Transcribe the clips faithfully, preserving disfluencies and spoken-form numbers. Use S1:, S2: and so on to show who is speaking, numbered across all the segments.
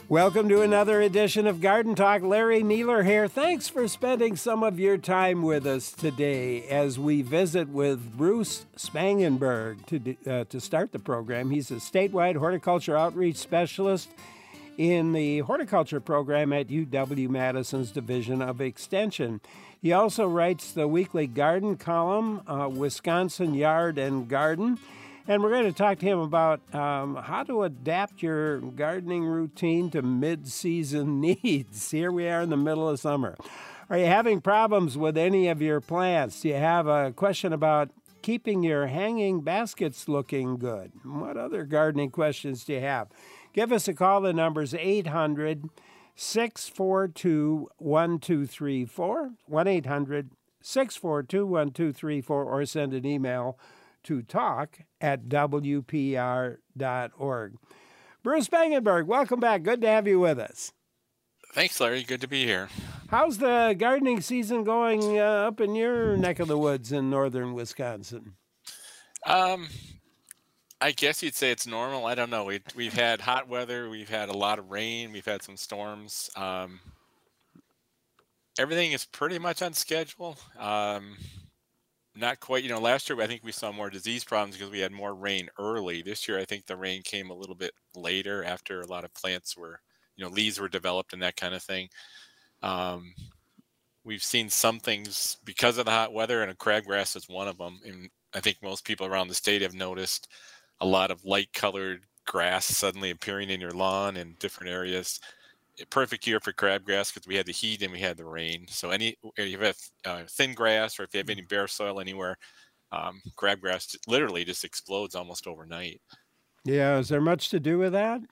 S1: Welcome to another edition of Garden Talk. Larry Mueller here. Thanks for spending some of your time with us today as we visit with Bruce Spangenberg to, uh, to start the program. He's a statewide horticulture outreach specialist in the horticulture program at U W-Madison's Division of Extension. He also writes the weekly garden column, uh, Wisconsin Yard and Garden. And we're going to talk to him about um, how to adapt your gardening routine to mid-season needs. Here we are in the middle of summer. Are you having problems with any of your plants? Do you have a question about keeping your hanging baskets looking good? What other gardening questions do you have? Give us a call. The number's eight hundred, six four two, one two three four, one eight hundred, six four two, one two three four, or send an email to talk at w p r dot org. Bruce Spangenberg, welcome back. Good to have you with us.
S2: Thanks, Larry. Good to be here.
S1: How's the gardening season going uh, up in your neck of the woods in northern Wisconsin?
S2: Um, I guess you'd say it's normal. I don't know. We, we've had hot weather. We've had a lot of rain. We've had some storms. Um, everything is pretty much on schedule. Um, Not quite, you know, last year I think we saw more disease problems because we had more rain early. This year I think the rain came a little bit later after a lot of plants were, you know, leaves were developed and that kind of thing. Um, we've seen some things because of the hot weather, and a crabgrass is one of them. And I think most people around the state have noticed a lot of light colored grass suddenly appearing in your lawn in different areas. A perfect year for crabgrass because we had the heat and we had the rain. So any if you have uh, thin grass or if you have any bare soil anywhere, um, crabgrass literally just explodes almost overnight.
S1: Yeah, is there much to do with that?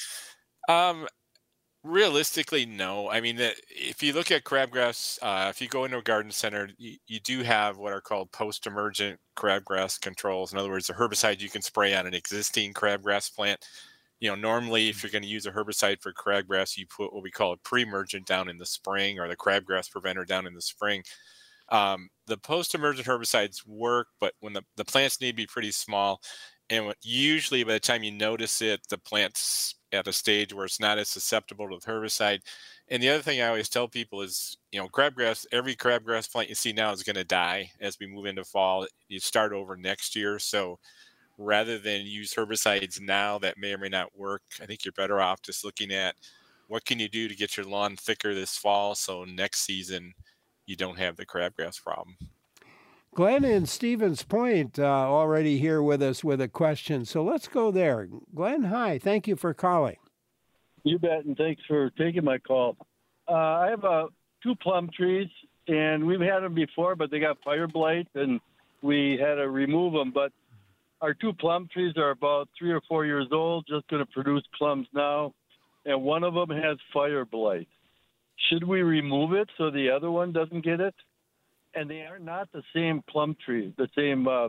S2: Um, realistically, no. I mean, the, if you look at crabgrass, uh, if you go into a garden center, you, you do have what are called post-emergent crabgrass controls. In other words, a herbicide you can spray on an existing crabgrass plant. You know, normally if you're going to use a herbicide for crabgrass, you put what we call a pre-emergent down in the spring, or the crabgrass preventer down in the spring. Um, the post-emergent herbicides work, but when the, the plants need to be pretty small, and what, usually by the time you notice it, the plant's at a stage where it's not as susceptible to the herbicide. And the other thing I always tell people is, you know, crabgrass, every crabgrass plant you see now is going to die as we move into fall. You start over next year. So rather than use herbicides now that may or may not work, I think you're better off just looking at what can you do to get your lawn thicker this fall so next season you don't have the crabgrass problem.
S1: Glenn in Stevens Point uh, already here with us with a question, so let's go there. Glenn, hi. Thank you for calling.
S3: You bet, and thanks for taking my call. Uh, I have uh, two plum trees, and we've had them before, but they got fire blight, and we had to remove them, but our two plum trees are about three or four years old, just going to produce plums now, and one of them has fire blight. Should we remove it so the other one doesn't get it? And they are not the same plum tree, the same uh,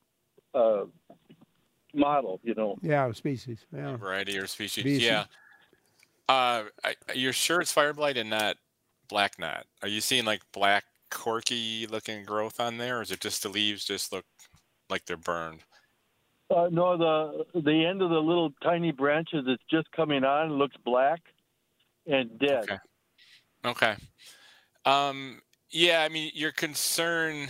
S3: uh, model, you know.
S1: Yeah, species. Yeah.
S2: Variety or species.
S1: species.
S2: Yeah. Uh, I, you're sure it's fire blight and not black knot? Are you seeing like black corky looking growth on there, or is it just the leaves just look like they're burned?
S3: Uh, no, the the end of the little tiny branches that's just coming on looks black and dead.
S2: Okay. Okay. Um, yeah, I mean, your concern,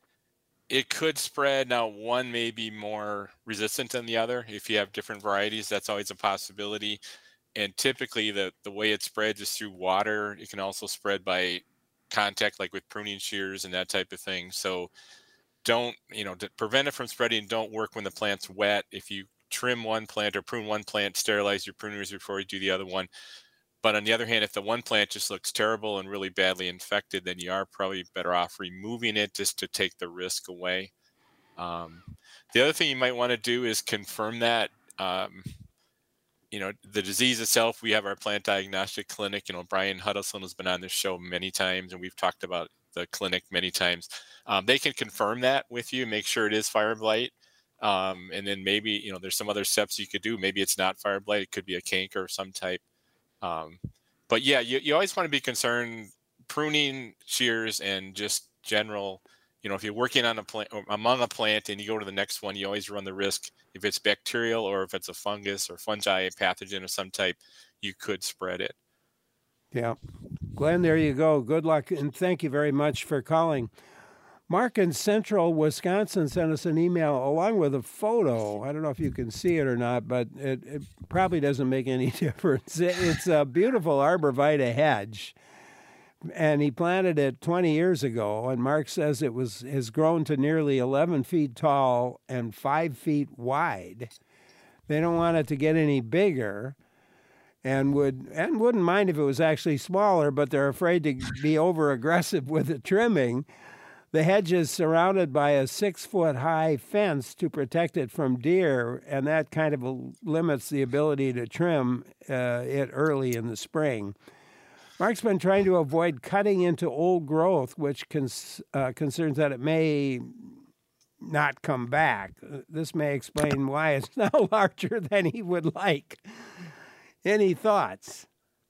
S2: it could spread. Now, one may be more resistant than the other. If you have different varieties, that's always a possibility. And typically, the, the way it spreads is through water. It can also spread by contact, like with pruning shears and that type of thing. So don't, you know, to prevent it from spreading, don't work when the plant's wet. If you trim one plant or prune one plant, sterilize your pruners before you do the other one. But on the other hand, if the one plant just looks terrible and really badly infected, then you are probably better off removing it just to take the risk away. Um, the other thing you might want to do is confirm that, um, you know, the disease itself. We have our plant diagnostic clinic. You know, Brian Huddleston has been on this show many times, and we've talked about the clinic many times. Um, they can confirm that with you, make sure it is fire blight. Um, and then maybe, you know, there's some other steps you could do. Maybe it's not fire blight. It could be a canker of some type. Um, but yeah, you, you always want to be concerned. Pruning, shears, and just general You know, if you're working on a plant among a plant and you go to the next one, you always run the risk, if it's bacterial or if it's a fungus or fungi, a pathogen of some type, you could spread it.
S1: Yeah. Glenn, there you go. Good luck, and thank you very much for calling. Mark in central Wisconsin sent us an email along with a photo. I don't know if you can see it or not, but it, it probably doesn't make any difference. It's a beautiful arborvitae hedge, and he planted it twenty years ago, and Mark says it was has grown to nearly eleven feet tall and five feet wide. They don't want it to get any bigger, and would and wouldn't mind if it was actually smaller, but they're afraid to be over aggressive with the trimming. The hedge is surrounded by a six-foot-high fence to protect it from deer, and that kind of limits the ability to trim uh, it early in the spring. Mark's been trying to avoid cutting into old growth, which cons- uh, concerns that it may not come back. This may explain why it's now larger than he would like. Any thoughts?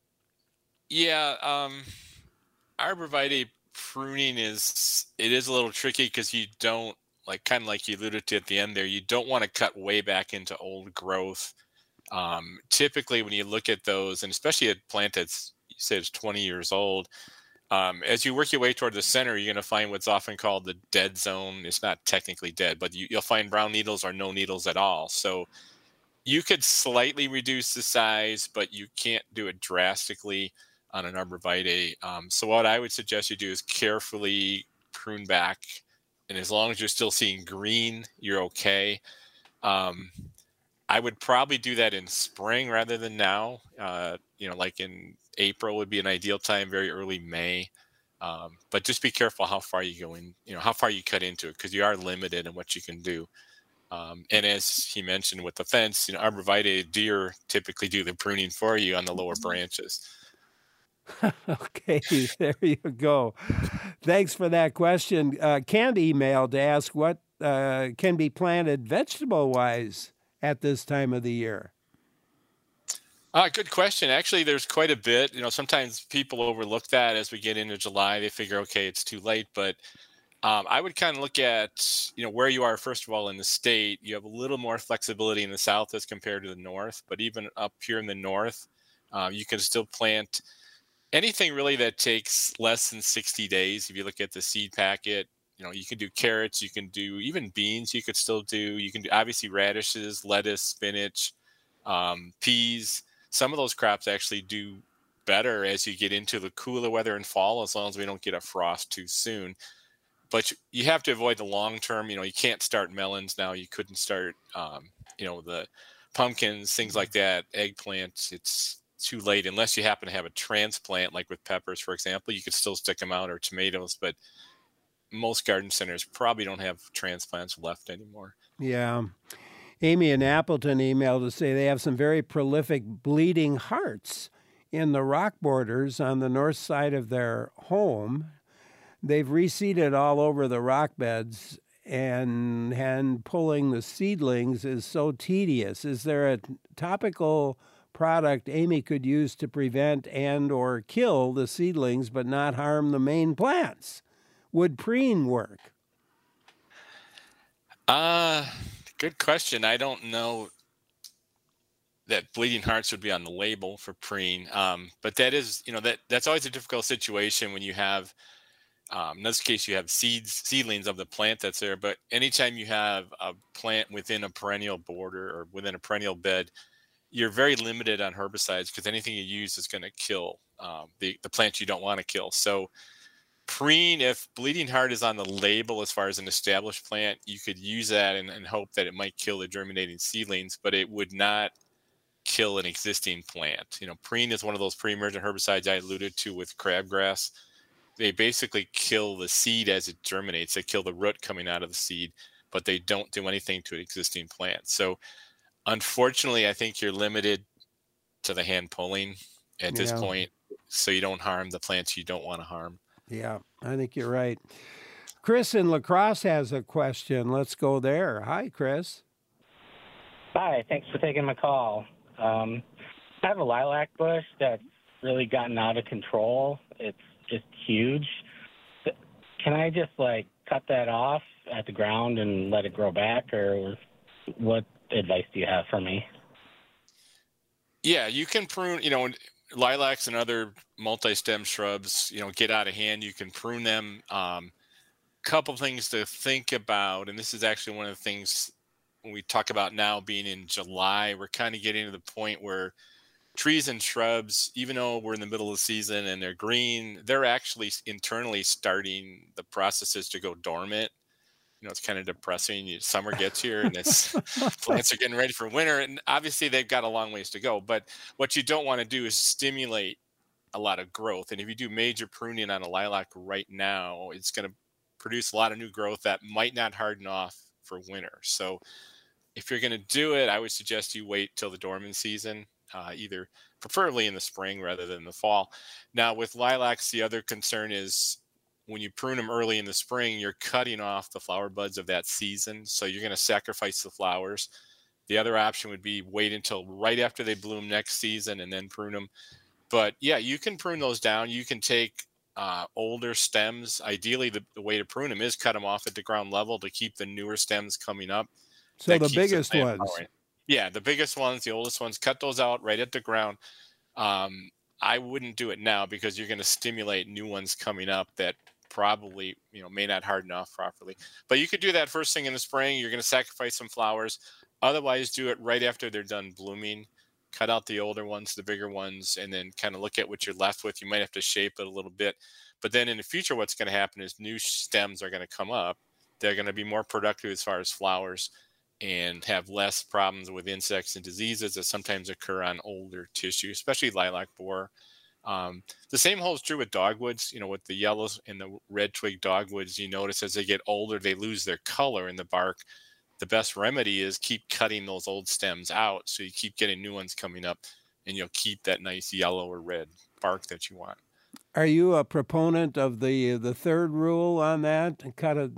S2: Yeah, um, arborvitae pruning is it is a little tricky because you don't like kind of like you alluded to at the end there. You don't want to cut way back into old growth. Um, typically, when you look at those, and especially a plant that's you said is twenty years old, um, as you work your way toward the center, you're going to find what's often called the dead zone. It's not technically dead, but you, you'll find brown needles or no needles at all. So you could slightly reduce the size, but you can't do it drastically on an arborvitae. Um, so what I would suggest you do is carefully prune back. And as long as you're still seeing green, you're okay. Um, I would probably do that in spring rather than now. Uh, you know, like in April would be an ideal time, very early May. Um, but just be careful how far you go in, you know, how far you cut into it, because you are limited in what you can do. Um, and as he mentioned with the fence, you know, arborvitae deer typically do the pruning for you on the lower branches.
S1: Okay, there you go. Thanks for that question. Uh, Kent emailed to ask what uh, can be planted vegetable-wise at this time of the year.
S2: Uh, good question. Actually, there's quite a bit. You know, sometimes people overlook that as we get into July. They figure, okay, it's too late. But um, I would kind of look at, you know, where you are, first of all, in the state. You have a little more flexibility in the south as compared to the north. But even up here in the north, uh, you can still plant anything really that takes less than sixty days. If you look at the seed packet, you know, you can do carrots, you can do even beans, you could still do, you can do obviously radishes, lettuce, spinach, um, peas. Some of those crops actually do better as you get into the cooler weather in fall, as long as we don't get a frost too soon. But you, you have to avoid the long term. You know, you can't start melons now. You couldn't start, um, you know, the pumpkins, things like that, eggplants. It's too late unless you happen to have a transplant, like with peppers, for example. You could still stick them out, or tomatoes, but most garden centers probably don't have transplants left anymore.
S1: Yeah. Amy in Appleton emailed to say they have some very prolific bleeding hearts in the rock borders on the north side of their home. They've reseeded all over the rock beds, and hand pulling the seedlings is so tedious. Is there a topical product Amy could use to prevent and or kill the seedlings but not harm the main plants? Would preen work?
S2: Uh, good question. I don't know that bleeding hearts would be on the label for preen. Um, but that is, you know, that that's always a difficult situation when you have, um, in this case, you have seeds, seedlings of the plant that's there. But anytime you have a plant within a perennial border or within a perennial bed, you're very limited on herbicides, because anything you use is going to kill um, the, the plants you don't want to kill. So preen, if bleeding heart is on the label as far as an established plant, you could use that and, and hope that it might kill the germinating seedlings, but it would not kill an existing plant. You know, preen is one of those pre-emergent herbicides I alluded to with crabgrass. They basically kill the seed as it germinates. They kill the root coming out of the seed, but they don't do anything to an existing plant. So unfortunately, I think you're limited to the hand pulling at this
S1: Yeah.
S2: point, so you don't harm the plants you don't want to harm.
S1: Yeah, I think you're right. Chris in La Crosse has a question. Let's go there. Hi, Chris.
S4: Hi, thanks for taking my call. Um, I have a lilac bush that's really gotten out of control. It's just huge. Can I just, like, cut that off at the ground and let it grow back, or what advice do you have for me?
S2: Yeah, you can prune, you know, lilacs and other multi-stem shrubs, you know, get out of hand. You can prune them. Um, couple things to think about, and this is actually one of the things when we talk about now being in July, we're kind of getting to the point where trees and shrubs, even though we're in the middle of the season and they're green, they're actually internally starting the processes to go dormant. You know, it's kind of depressing. Summer gets here and it's plants are getting ready for winter, and obviously they've got a long ways to go. But what you don't want to do is stimulate a lot of growth. And if you do major pruning on a lilac right now, it's going to produce a lot of new growth that might not harden off for winter. So if you're going to do it, I would suggest you wait till the dormant season, uh, either preferably in the spring rather than the fall. Now with lilacs, the other concern is when you prune them early in the spring, you're cutting off the flower buds of that season. So you're going to sacrifice the flowers. The other option would be wait until right after they bloom next season and then prune them. But yeah, you can prune those down. You can take uh, older stems. Ideally, the, the way to prune them is cut them off at the ground level to keep the newer stems coming up.
S1: So
S2: That
S1: the
S2: keeps
S1: biggest
S2: plant
S1: ones.
S2: growing. Yeah, the biggest ones, the oldest ones, cut those out right at the ground. Um, I wouldn't do it now because you're going to stimulate new ones coming up that probably, you know, may not harden off properly. But you could do that first thing in the spring. You're going to sacrifice some flowers. Otherwise, do it right after they're done blooming. Cut out the older ones, the bigger ones, and then kind of look at what you're left with. You might have to shape it a little bit. But then in the future, what's going to happen is new stems are going to come up. They're going to be more productive as far as flowers and have less problems with insects and diseases that sometimes occur on older tissue, especially lilac borer. Um, the same holds true with dogwoods. You know, with the yellows and the red twig dogwoods, you notice as they get older, they lose their color in the bark. The best remedy is keep cutting those old stems out so you keep getting new ones coming up and you'll keep that nice yellow or red bark that you want.
S1: Are you a proponent of the the third rule on that? Cut a,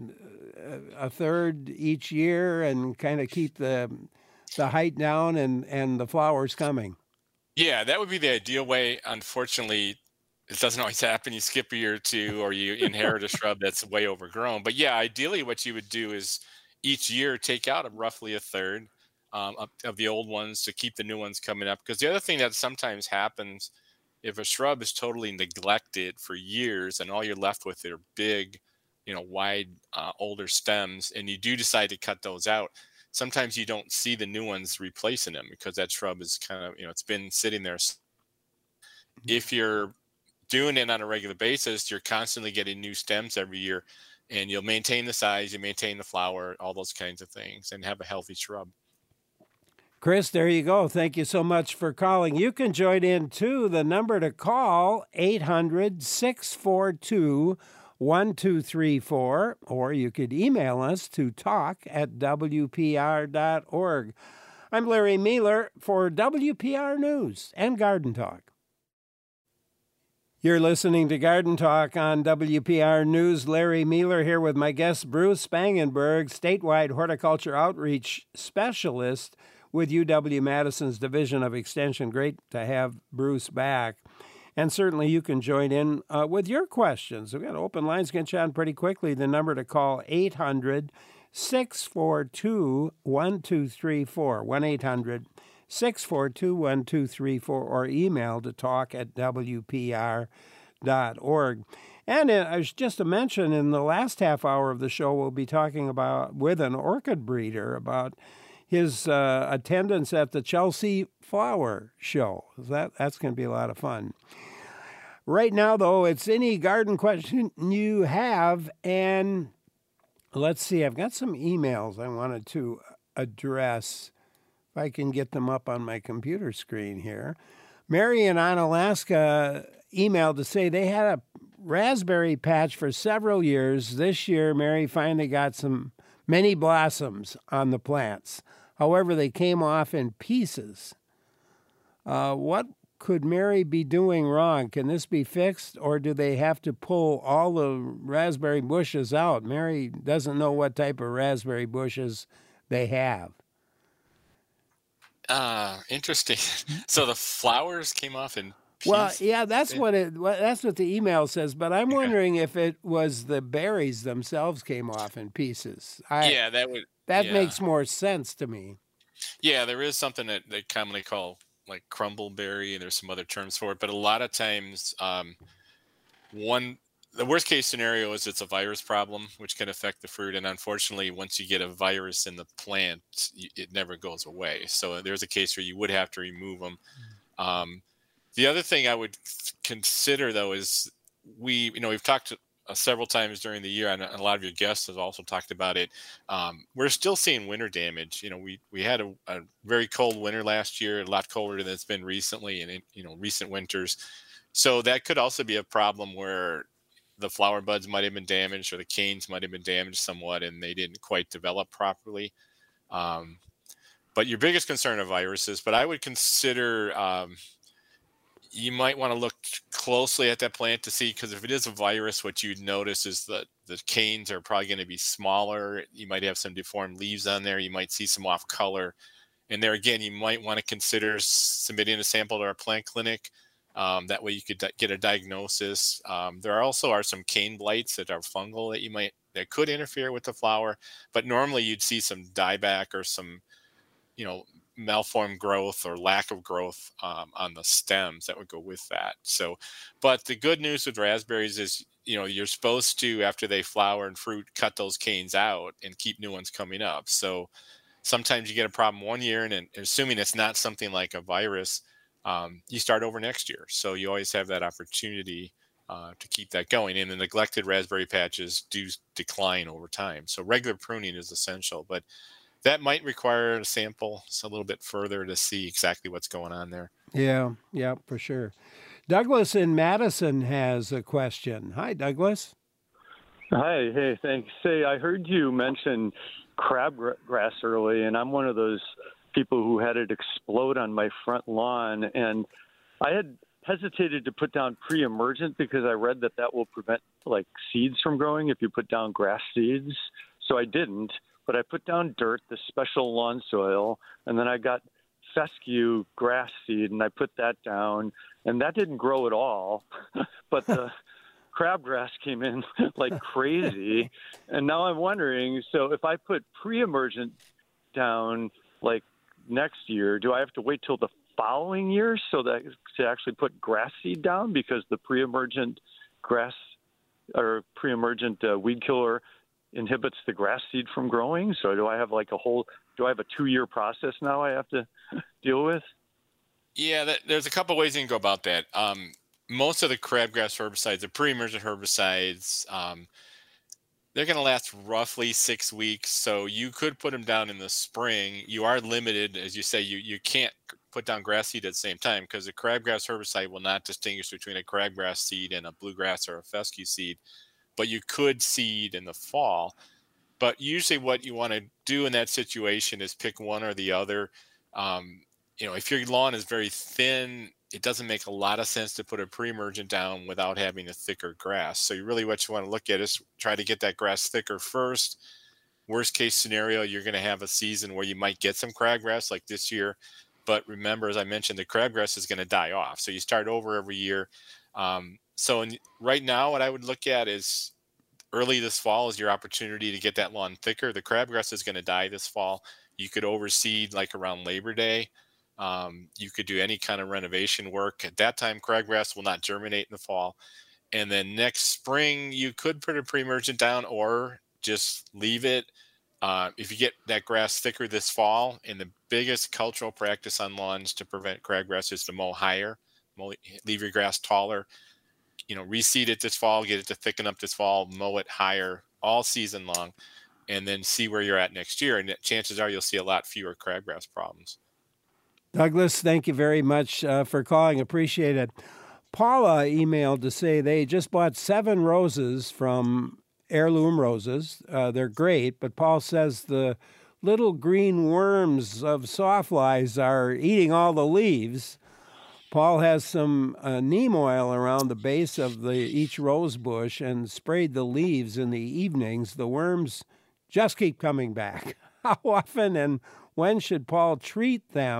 S1: a third each year and kind of keep the the height down and, and the flowers coming?
S2: Yeah, that would be the ideal way. Unfortunately, it doesn't always happen. You skip a year or two or you inherit a shrub that's way overgrown. But yeah, ideally what you would do is each year take out a, roughly a third um, of, of the old ones to keep the new ones coming up. Because the other thing that sometimes happens, if a shrub is totally neglected for years and all you're left with are big, you know, wide, uh, older stems, and you do decide to cut those out, sometimes you don't see the new ones replacing them because that shrub is kind of, you know, it's been sitting there. If you're doing it on a regular basis, you're constantly getting new stems every year. And you'll maintain the size, you maintain the flower, all those kinds of things, and have a healthy shrub.
S1: Chris, there you go. Thank you so much for calling. You can join in too. The number to call, eight hundred, six four two, one two three four, or you could email us to talk at W P R dot org. I'm Larry Mealer for W P R News and Garden Talk. You're listening to Garden Talk on W P R News. Larry Mealer here with my guest, Bruce Spangenberg, statewide horticulture outreach specialist with U W-Madison's Division of Extension. Great to have Bruce back. And certainly you can join in uh, with your questions. We've got open lines getting you on pretty quickly. The number to call, eight hundred, six four two, one two three four, one eight hundred, six four two, one two three four, or email to talk at W P R dot org. And uh, as just a mention, in the last half hour of the show, we'll be talking about with an orchid breeder about his uh, attendance at the Chelsea Flower Show. That That's going to be a lot of fun. Right now, though, it's any garden question you have. And let's see, I've got some emails I wanted to address. If I can get them up on my computer screen here. Mary in Onalaska emailed to say they had a raspberry patch for several years. This year, Mary finally got some many blossoms on the plants. However, they came off in pieces. Uh, what could Mary be doing wrong? Can this be fixed, or do they have to pull all the raspberry bushes out? Mary doesn't know what type of raspberry bushes they have.
S2: Uh, interesting. So the flowers came off in
S1: Well,
S2: piece.
S1: yeah, that's what it. Well, that's what the email says. But I'm wondering if it was the berries themselves came off in pieces. I
S2: Yeah, that would.
S1: that
S2: Yeah,
S1: makes more sense to me.
S2: yeah. There is something that they commonly call like crumbleberry, and there's some other terms for it. But a lot of times, um, one the worst case scenario is it's a virus problem, which can affect the fruit. And unfortunately, once you get a virus in the plant, y- it never goes away. So there's a case where you would have to remove them. Um, the other thing I would consider, though, is we, you know, we've talked uh, several times during the year, and a lot of your guests have also talked about it. Um, we're still seeing winter damage. You know, we we had a, a very cold winter last year, a lot colder than it's been recently, and in, you know, recent winters. So that could also be a problem where the flower buds might have been damaged, or the canes might have been damaged somewhat, and they didn't quite develop properly. Um, but your biggest concern are viruses. But I would consider um, you might want to look closely at that plant to see, because if it is a virus, what you'd notice is that the canes are probably going to be smaller. You might have some deformed leaves on there. You might see some off color. And there again, you might want to consider submitting a sample to our plant clinic. Um, that way you could di- get a diagnosis. Um, there are also are some cane blights that are fungal that you might that could interfere with the flower, but normally you'd see some dieback or some, you know, malformed growth or lack of growth um, on the stems that would go with that. So, but the good news with raspberries is, you know, you're supposed to, after they flower and fruit, cut those canes out and keep new ones coming up. So sometimes you get a problem one year, and, and assuming it's not something like a virus, um, you start over next year. So you always have that opportunity uh, to keep that going. And the neglected raspberry patches do decline over time. So regular pruning is essential, but that might require a sample a little bit further to see exactly what's going on there.
S1: Yeah, yeah, for sure. Douglas in Madison has a question. Hi, Douglas.
S5: Hi, hey, thanks. Say, I heard you mention crabgrass early, and I'm one of those people who had it explode on my front lawn, and I had hesitated to put down pre-emergent because I read that that will prevent like seeds from growing if you put down grass seeds. So I didn't, but I put down dirt, the special lawn soil, and then I got fescue grass seed, and I put that down, and that didn't grow at all. But the crabgrass came in like crazy, and now I'm wondering, so if I put pre-emergent down like next year, do I have to wait till the following year so that to actually put grass seed down, because the pre-emergent grass or pre-emergent uh, weed killer inhibits the grass seed from growing? So do I have like a whole, do I have a two-year process now I have to deal with?
S2: Yeah, that, there's a couple ways you can go about that. Um, most of the crabgrass herbicides, the pre-emergent herbicides, um, they're going to last roughly six weeks. So you could put them down in the spring. You are limited, as you say, you, you can't put down grass seed at the same time, because the crabgrass herbicide will not distinguish between a crabgrass seed and a bluegrass or a fescue seed. But you could seed in the fall. But usually what you want to do in that situation is pick one or the other. Um, you know, if your lawn is very thin, it doesn't make a lot of sense to put a pre-emergent down without having a thicker grass. So you really what you want to look at is try to get that grass thicker first. Worst case scenario, you're going to have a season where you might get some crabgrass like this year. But remember, as I mentioned, the crabgrass is going to die off. So you start over every year. Um, so in, right now, what I would look at is early this fall is your opportunity to get that lawn thicker. The crabgrass is going to die this fall. You could overseed like around Labor Day. Um, you could do any kind of renovation work. At that time, crabgrass will not germinate in the fall. And then next spring, you could put a pre-emergent down or just leave it. Uh, if you get that grass thicker this fall, and the biggest cultural practice on lawns to prevent crabgrass is to mow higher, mow, leave your grass taller. You know, reseed it this fall, get it to thicken up this fall, mow it higher all season long, and then see where you're at next year. And chances are you'll see a lot fewer crabgrass problems.
S1: Douglas, thank you very much uh, for calling. Appreciate it. Paula emailed to say they just bought seven roses from Heirloom Roses. Uh, they're great, but Paul says the little green worms of sawflies are eating all the leaves. Paul has some uh, neem oil around the base of the each rose bush and sprayed the leaves in the evenings. The worms just keep coming back. How often and when should Paul treat them?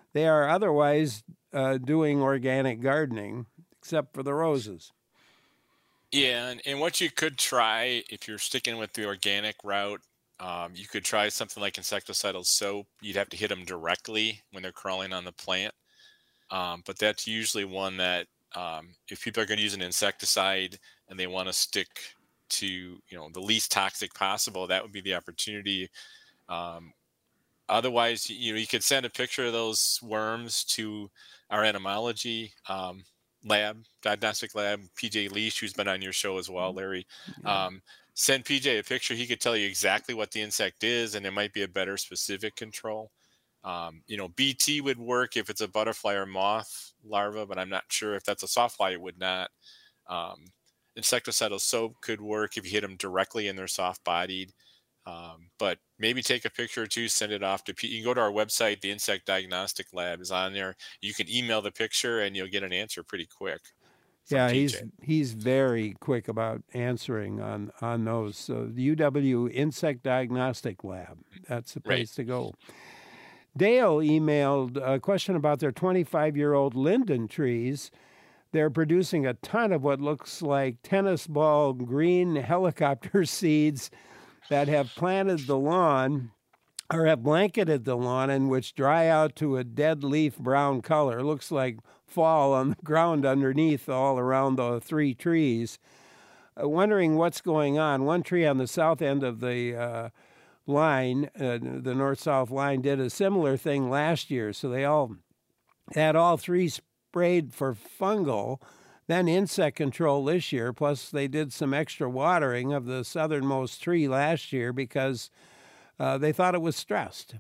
S1: they are otherwise uh, doing organic gardening, except for the roses.
S2: Yeah, and, and what you could try if you're sticking with the organic route, um, you could try something like insecticidal soap. You'd have to hit them directly when they're crawling on the plant. Um, but that's usually one that um, if people are going to use an insecticide and they want to stick to, you know, the least toxic possible, that would be the opportunity. Um, otherwise, you know, you could send a picture of those worms to our entomology um, lab, diagnostic lab, P J Leash, who's been on your show as well, Larry.
S1: Yeah.
S2: Um, send P J a picture. He could tell you exactly what the insect is, and there might be a better specific control. Um, you know, B T would work if it's a butterfly or moth larva, but I'm not sure if that's a softfly, it would not. Um, insecticidal soap could work if you hit them directly and they're soft bodied. Um, but maybe take a picture or two, send it off to P. You can go to our website, the Insect Diagnostic Lab is on there. You can email the picture and you'll get an answer pretty quick.
S1: Yeah,
S2: P J.
S1: he's he's very quick about answering on, on those. So the U W Insect Diagnostic Lab, that's the place
S2: Right.
S1: to go. Dale emailed a question about their twenty-five-year-old linden trees. They're producing a ton of what looks like tennis ball green helicopter seeds that have planted the lawn or have blanketed the lawn and which dry out to a dead leaf brown color. It looks like fall on the ground underneath all around the three trees. Uh, wondering what's going on. One tree on the south end of the uh, line, uh, the north-south line, did a similar thing last year. So they all had all three sprayed for fungal, then insect control this year. Plus they did some extra watering of the southernmost tree last year because uh, they thought it was stressed.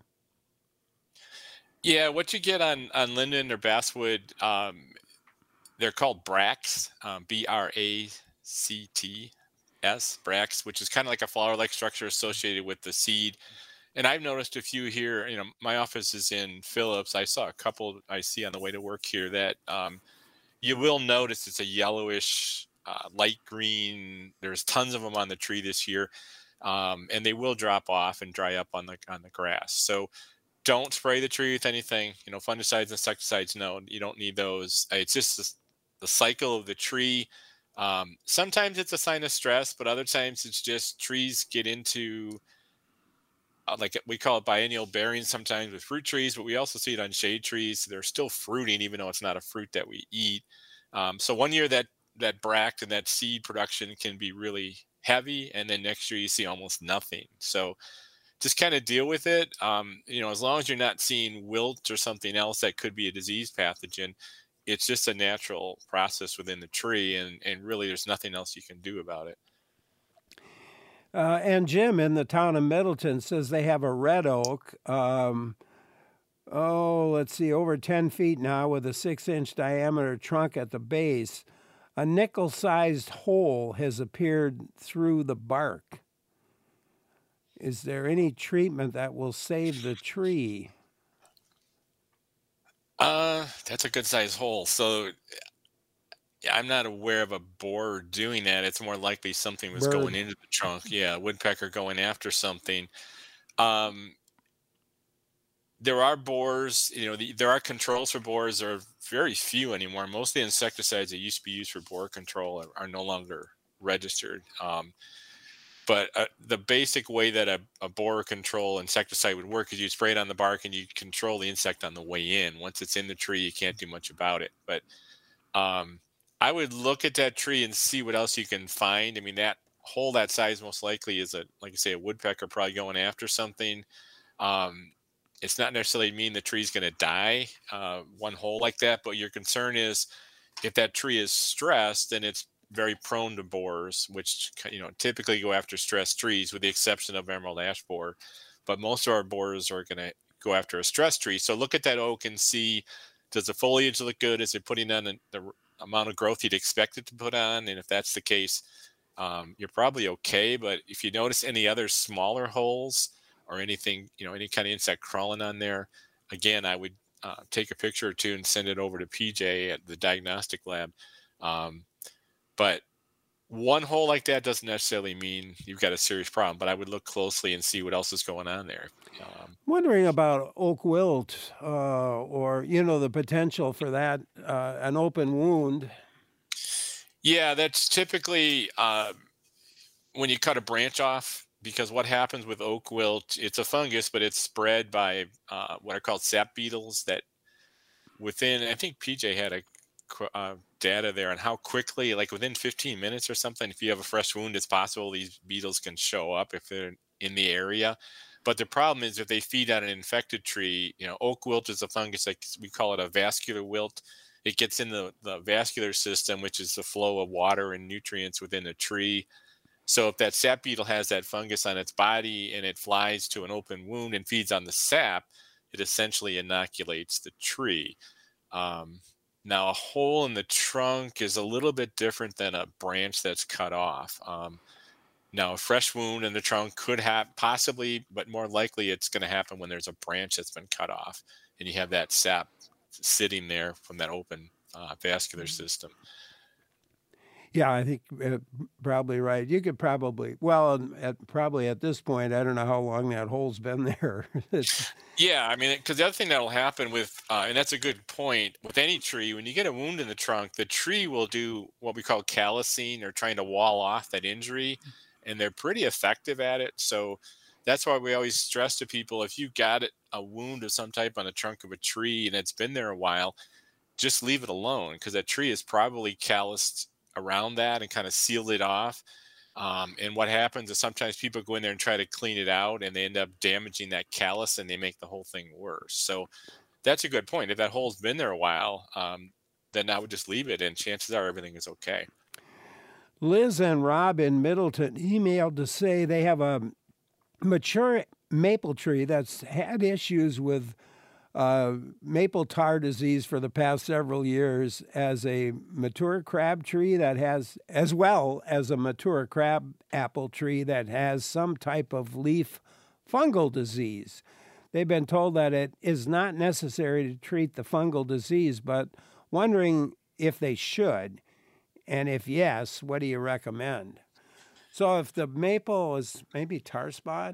S2: Yeah, what you get on, on linden or basswood, um, they're called bracts, um, B R A C T S, bracts, which is kind of like a flower-like structure associated with the seed. And I've noticed a few here. You know, my office is in Phillips. I saw a couple I see on the way to work here that um, you will notice it's a yellowish, uh, light green. There's tons of them on the tree this year, um, and they will drop off and dry up on the on the grass. So don't spray the tree with anything. You know, fungicides, insecticides. No, you don't need those. It's just the, the cycle of the tree. Um, sometimes it's a sign of stress, but other times it's just trees get into uh, like we call it biennial bearing sometimes with fruit trees, but we also see it on shade trees. They're still fruiting, even though it's not a fruit that we eat. Um, so one year that that bract and that seed production can be really heavy, and then next year you see almost nothing. So just kind of deal with it. Um, you know, as long as you're not seeing wilt or something else that could be a disease pathogen, it's just a natural process within the tree, and, and really there's nothing else you can do about it.
S1: Uh, and Jim in the town of Middleton says they have a red oak, um, oh, let's see, over ten feet now with a six-inch diameter trunk at the base. A nickel-sized hole has appeared through the bark. Is there any treatment that will save the tree?
S2: Uh, that's a good size hole. So yeah, I'm not aware of a borer doing that. It's more likely something was
S1: Bird.
S2: going into the trunk. Yeah, woodpecker going after something. Um, there are borers, you know, the, there are controls for borers. There are very few anymore. Most of the insecticides that used to be used for borer control are, are no longer registered. Um, But uh, the basic way that a, a borer control insecticide would work is you spray it on the bark and you control the insect on the way in. Once it's in the tree, you can't do much about it. But um, I would look at that tree and see what else you can find. I mean, that hole that size most likely is a, like I say, a woodpecker probably going after something. Um, it's not necessarily mean the tree's going to die, uh, one hole like that. But your concern is if that tree is stressed, then it's very prone to borers, which, you know, typically go after stressed trees with the exception of emerald ash borer. But most of our borers are going to go after a stressed tree. So look at that oak and see, does the foliage look good? Is it putting on the, the amount of growth you'd expect it to put on? And if that's the case, um, you're probably okay. But if you notice any other smaller holes or anything, you know, any kind of insect crawling on there, again, I would uh, take a picture or two and send it over to P J at the diagnostic lab. Um, But one hole like that doesn't necessarily mean you've got a serious problem, but I would look closely and see what else is going on there. Um,
S1: Wondering about oak wilt uh, or, you know, the potential for that, uh, an open wound.
S2: Yeah, that's typically uh, when you cut a branch off, because what happens with oak wilt, it's a fungus, but it's spread by uh, what are called sap beetles that within, I think P J had a qu- uh, data there on how quickly, like within fifteen minutes or something, if you have a fresh wound, it's possible these beetles can show up if they're in the area. But the problem is if they feed on an infected tree, you know, oak wilt is a fungus, like we call it a vascular wilt. It gets in the, the vascular system, which is the flow of water and nutrients within a tree. So if that sap beetle has that fungus on its body and it flies to an open wound and feeds on the sap, it essentially inoculates the tree. Um, now, a hole in the trunk is a little bit different than a branch that's cut off. Um, now, a fresh wound in the trunk could have possibly, but more likely it's going to happen when there's a branch that's been cut off and you have that sap sitting there from that open uh, vascular system.
S1: Yeah, I think uh, probably right. You could probably, well, at, probably at this point, I don't know how long that hole's been there.
S2: Yeah, I mean, because the other thing that'll happen with, uh, and that's a good point, with any tree, when you get a wound in the trunk, the tree will do what we call callousing or trying to wall off that injury, and they're pretty effective at it. So that's why we always stress to people, if you got it, a wound of some type on the trunk of a tree and it's been there a while, just leave it alone, because that tree is probably calloused around that and kind of sealed it off. Um, and what happens is sometimes people go in there and try to clean it out and they end up damaging that callus and they make the whole thing worse. So that's a good point. If that hole's been there a while, um, then I would just leave it and chances are everything is okay.
S1: Liz and Rob in Middleton emailed to say they have a mature maple tree that's had issues with Uh, maple tar disease for the past several years as a mature crab tree that has, as well as a mature crab apple tree that has some type of leaf fungal disease. They've been told that it is not necessary to treat the fungal disease, but wondering if they should, and if yes, what do you recommend? So if the maple is maybe tar spot?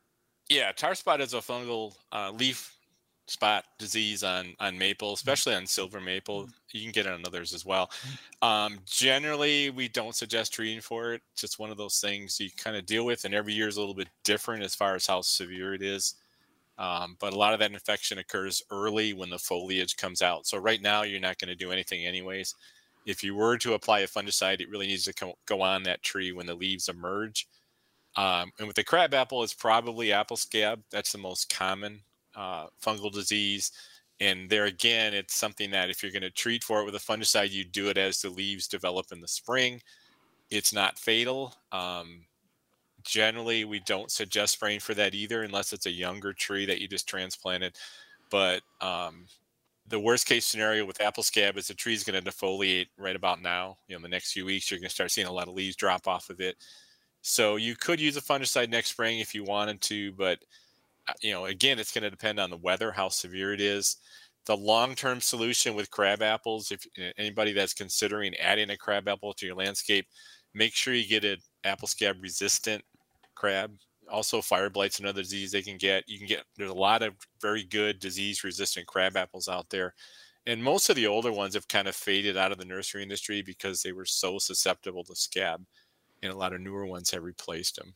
S2: Yeah, tar spot is a fungal uh, leaf spot disease on on maple, especially on silver maple. You can get it on others as well. Um, generally, we don't suggest treating for it. It's just one of those things you kind of deal with, and every year is a little bit different as far as how severe it is. Um, but a lot of that infection occurs early when the foliage comes out. So right now, you're not going to do anything anyways. If you were to apply a fungicide, it really needs to come, go on that tree when the leaves emerge. Um, and with the crabapple, it's probably apple scab. That's the most common uh, fungal disease. And there again, it's something that if you're going to treat for it with a fungicide, you do it as the leaves develop in the spring. It's not fatal. Um, generally, we don't suggest spraying for that either, unless it's a younger tree that you just transplanted. But um, the worst case scenario with apple scab is the tree's going to defoliate right about now. You know, in the next few weeks, you're going to start seeing a lot of leaves drop off of it. So you could use a fungicide next spring if you wanted to, but you know, again, it's going to depend on the weather, how severe it is. The long-term solution with crab apples, if anybody that's considering adding a crab apple to your landscape, make sure you get an apple scab resistant crab. Also, fire blight's another disease they can get. You can get, there's a lot of very good disease resistant crab apples out there. And most of the older ones have kind of faded out of the nursery industry because they were so susceptible to scab. And a lot of newer ones have replaced them.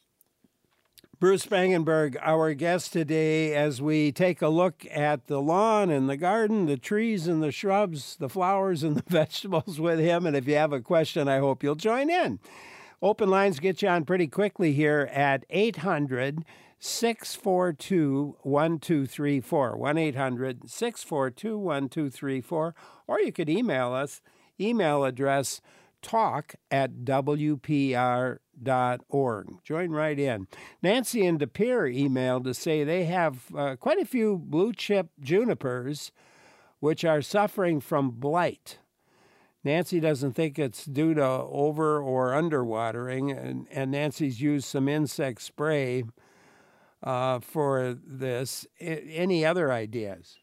S1: Bruce Spangenberg, our guest today, as we take a look at the lawn and the garden, the trees and the shrubs, the flowers and the vegetables with him. And if you have a question, I hope you'll join in. Open lines get you on pretty quickly here at eight hundred, six four two, one two three four, one eight hundred, six four two, one two three four, or you could email us, email address talk at W P R dot org. Join right in. Nancy and De Pere emailed to say they have uh, quite a few blue chip junipers which are suffering from blight. Nancy doesn't think it's due to over or underwatering, and, and Nancy's used some insect spray uh, for this. I, any other ideas?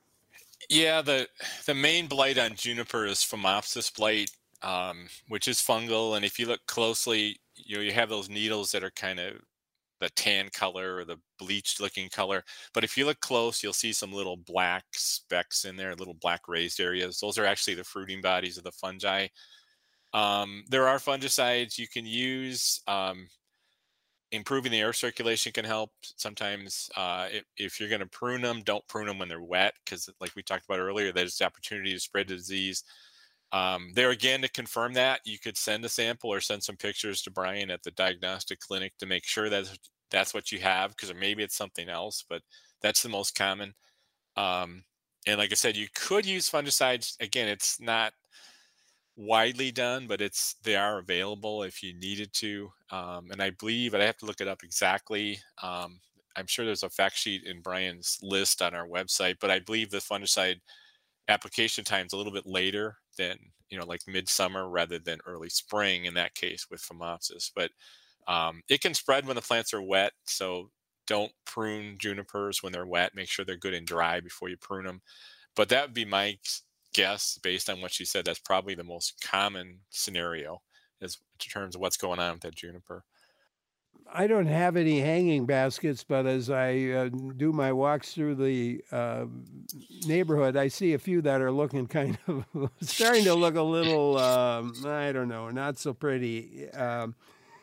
S2: Yeah, the the main blight on juniper is Phomopsis blight, um, which is fungal. And if you look closely, you know, you have those needles that are kind of the tan color or the bleached looking color. But if you look close, you'll see some little black specks in there, little black raised areas. Those are actually the fruiting bodies of the fungi. Um, there are fungicides you can use. Um, improving the air circulation can help. Sometimes uh, if, if you're going to prune them, don't prune them when they're wet, because like we talked about earlier, there's the opportunity to spread the disease. Um, there again, to confirm that, you could send a sample or send some pictures to Brian at the diagnostic clinic to make sure that that's what you have, because maybe it's something else, but that's the most common. Um, and like I said, you could use fungicides. Again, it's not widely done, but it's they are available if you needed to. Um, and I believe, and I have to look it up exactly. Um, I'm sure there's a fact sheet in Brian's list on our website, but I believe the fungicide application time is a little bit later than, you know, like midsummer rather than early spring in that case with Phomopsis. But um, it can spread when the plants are wet. So don't prune junipers when they're wet. Make sure they're good and dry before you prune them. But that would be my guess based on what she said. That's probably the most common scenario is in terms of what's going on with that juniper.
S1: I don't have any hanging baskets, but as I uh, do my walks through the uh, neighborhood, I see a few that are looking kind of starting to look a little, um, I don't know, not so pretty. Um,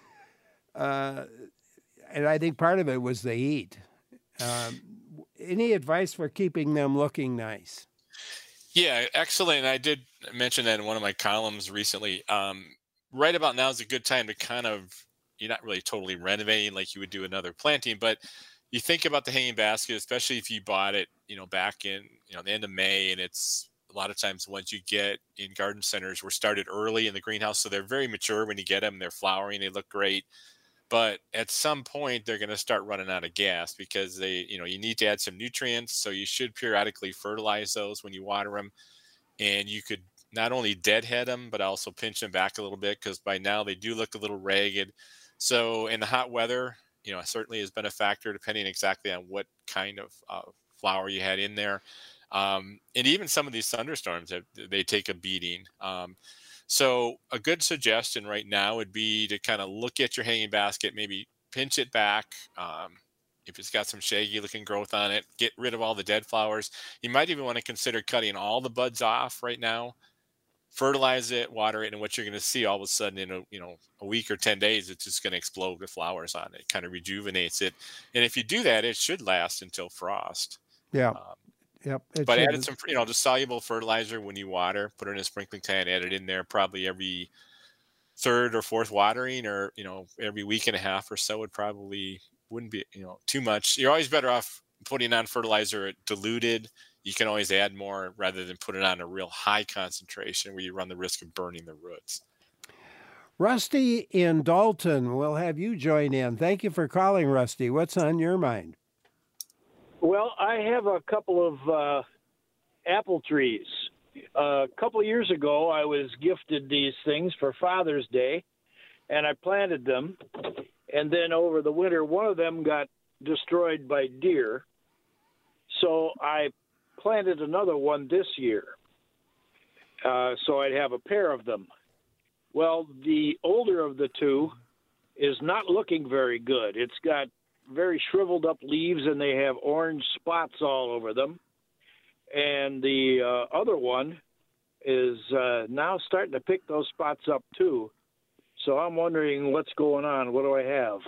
S1: uh, and I think part of it was the heat. Um, any advice for keeping them looking nice?
S2: Yeah, excellent. I did mention that in one of my columns recently. Um, right about now is a good time to kind of, you're not really totally renovating like you would do another planting, but you think about the hanging basket, especially if you bought it, you know, back in, you know, the end of May, and it's a lot of times ones you get in garden centers were started early in the greenhouse. So they're very mature when you get them, they're flowering, they look great. But at some point they're going to start running out of gas because they, you know, you need to add some nutrients. So you should periodically fertilize those when you water them. And you could not only deadhead them, but also pinch them back a little bit, because by now they do look a little ragged. So in the hot weather, you know, certainly has been a factor depending exactly on what kind of uh, flower you had in there. Um, and even some of these thunderstorms, they take a beating. Um, so a good suggestion right now would be to kind of look at your hanging basket, maybe pinch it back. Um, if it's got some shaggy looking growth on it, get rid of all the dead flowers. You might even want to consider cutting all the buds off right now. Fertilize it, water it, and what you're going to see all of a sudden in a you know a week or ten days, it's just going to explode with flowers on it. It kind of rejuvenates it, and if you do that, it should last until frost.
S1: Yeah.
S2: Um,
S1: yep.
S2: but add some, you know, just soluble fertilizer when you water. Put it in a sprinkling can. Add it in there probably every third or fourth watering, or you know every week and a half or so. Would probably wouldn't be you know too much. You're always better off putting on fertilizer diluted. You can always add more rather than put it on a real high concentration where you run the risk of burning the roots.
S1: Rusty in Dalton, we'll have you join in. Thank you for calling, Rusty. What's on your mind?
S6: Well, I have a couple of uh, apple trees. Uh, a couple of years ago, I was gifted these things for Father's Day, and I planted them. And then over the winter, one of them got destroyed by deer. So I planted another one this year, uh, so I'd have a pair of them. Well, the older of the two is not looking very good. It's got very shriveled up leaves, and they have orange spots all over them. And the uh, other one is uh, now starting to pick those spots up too. So I'm wondering what's going on. What do I have?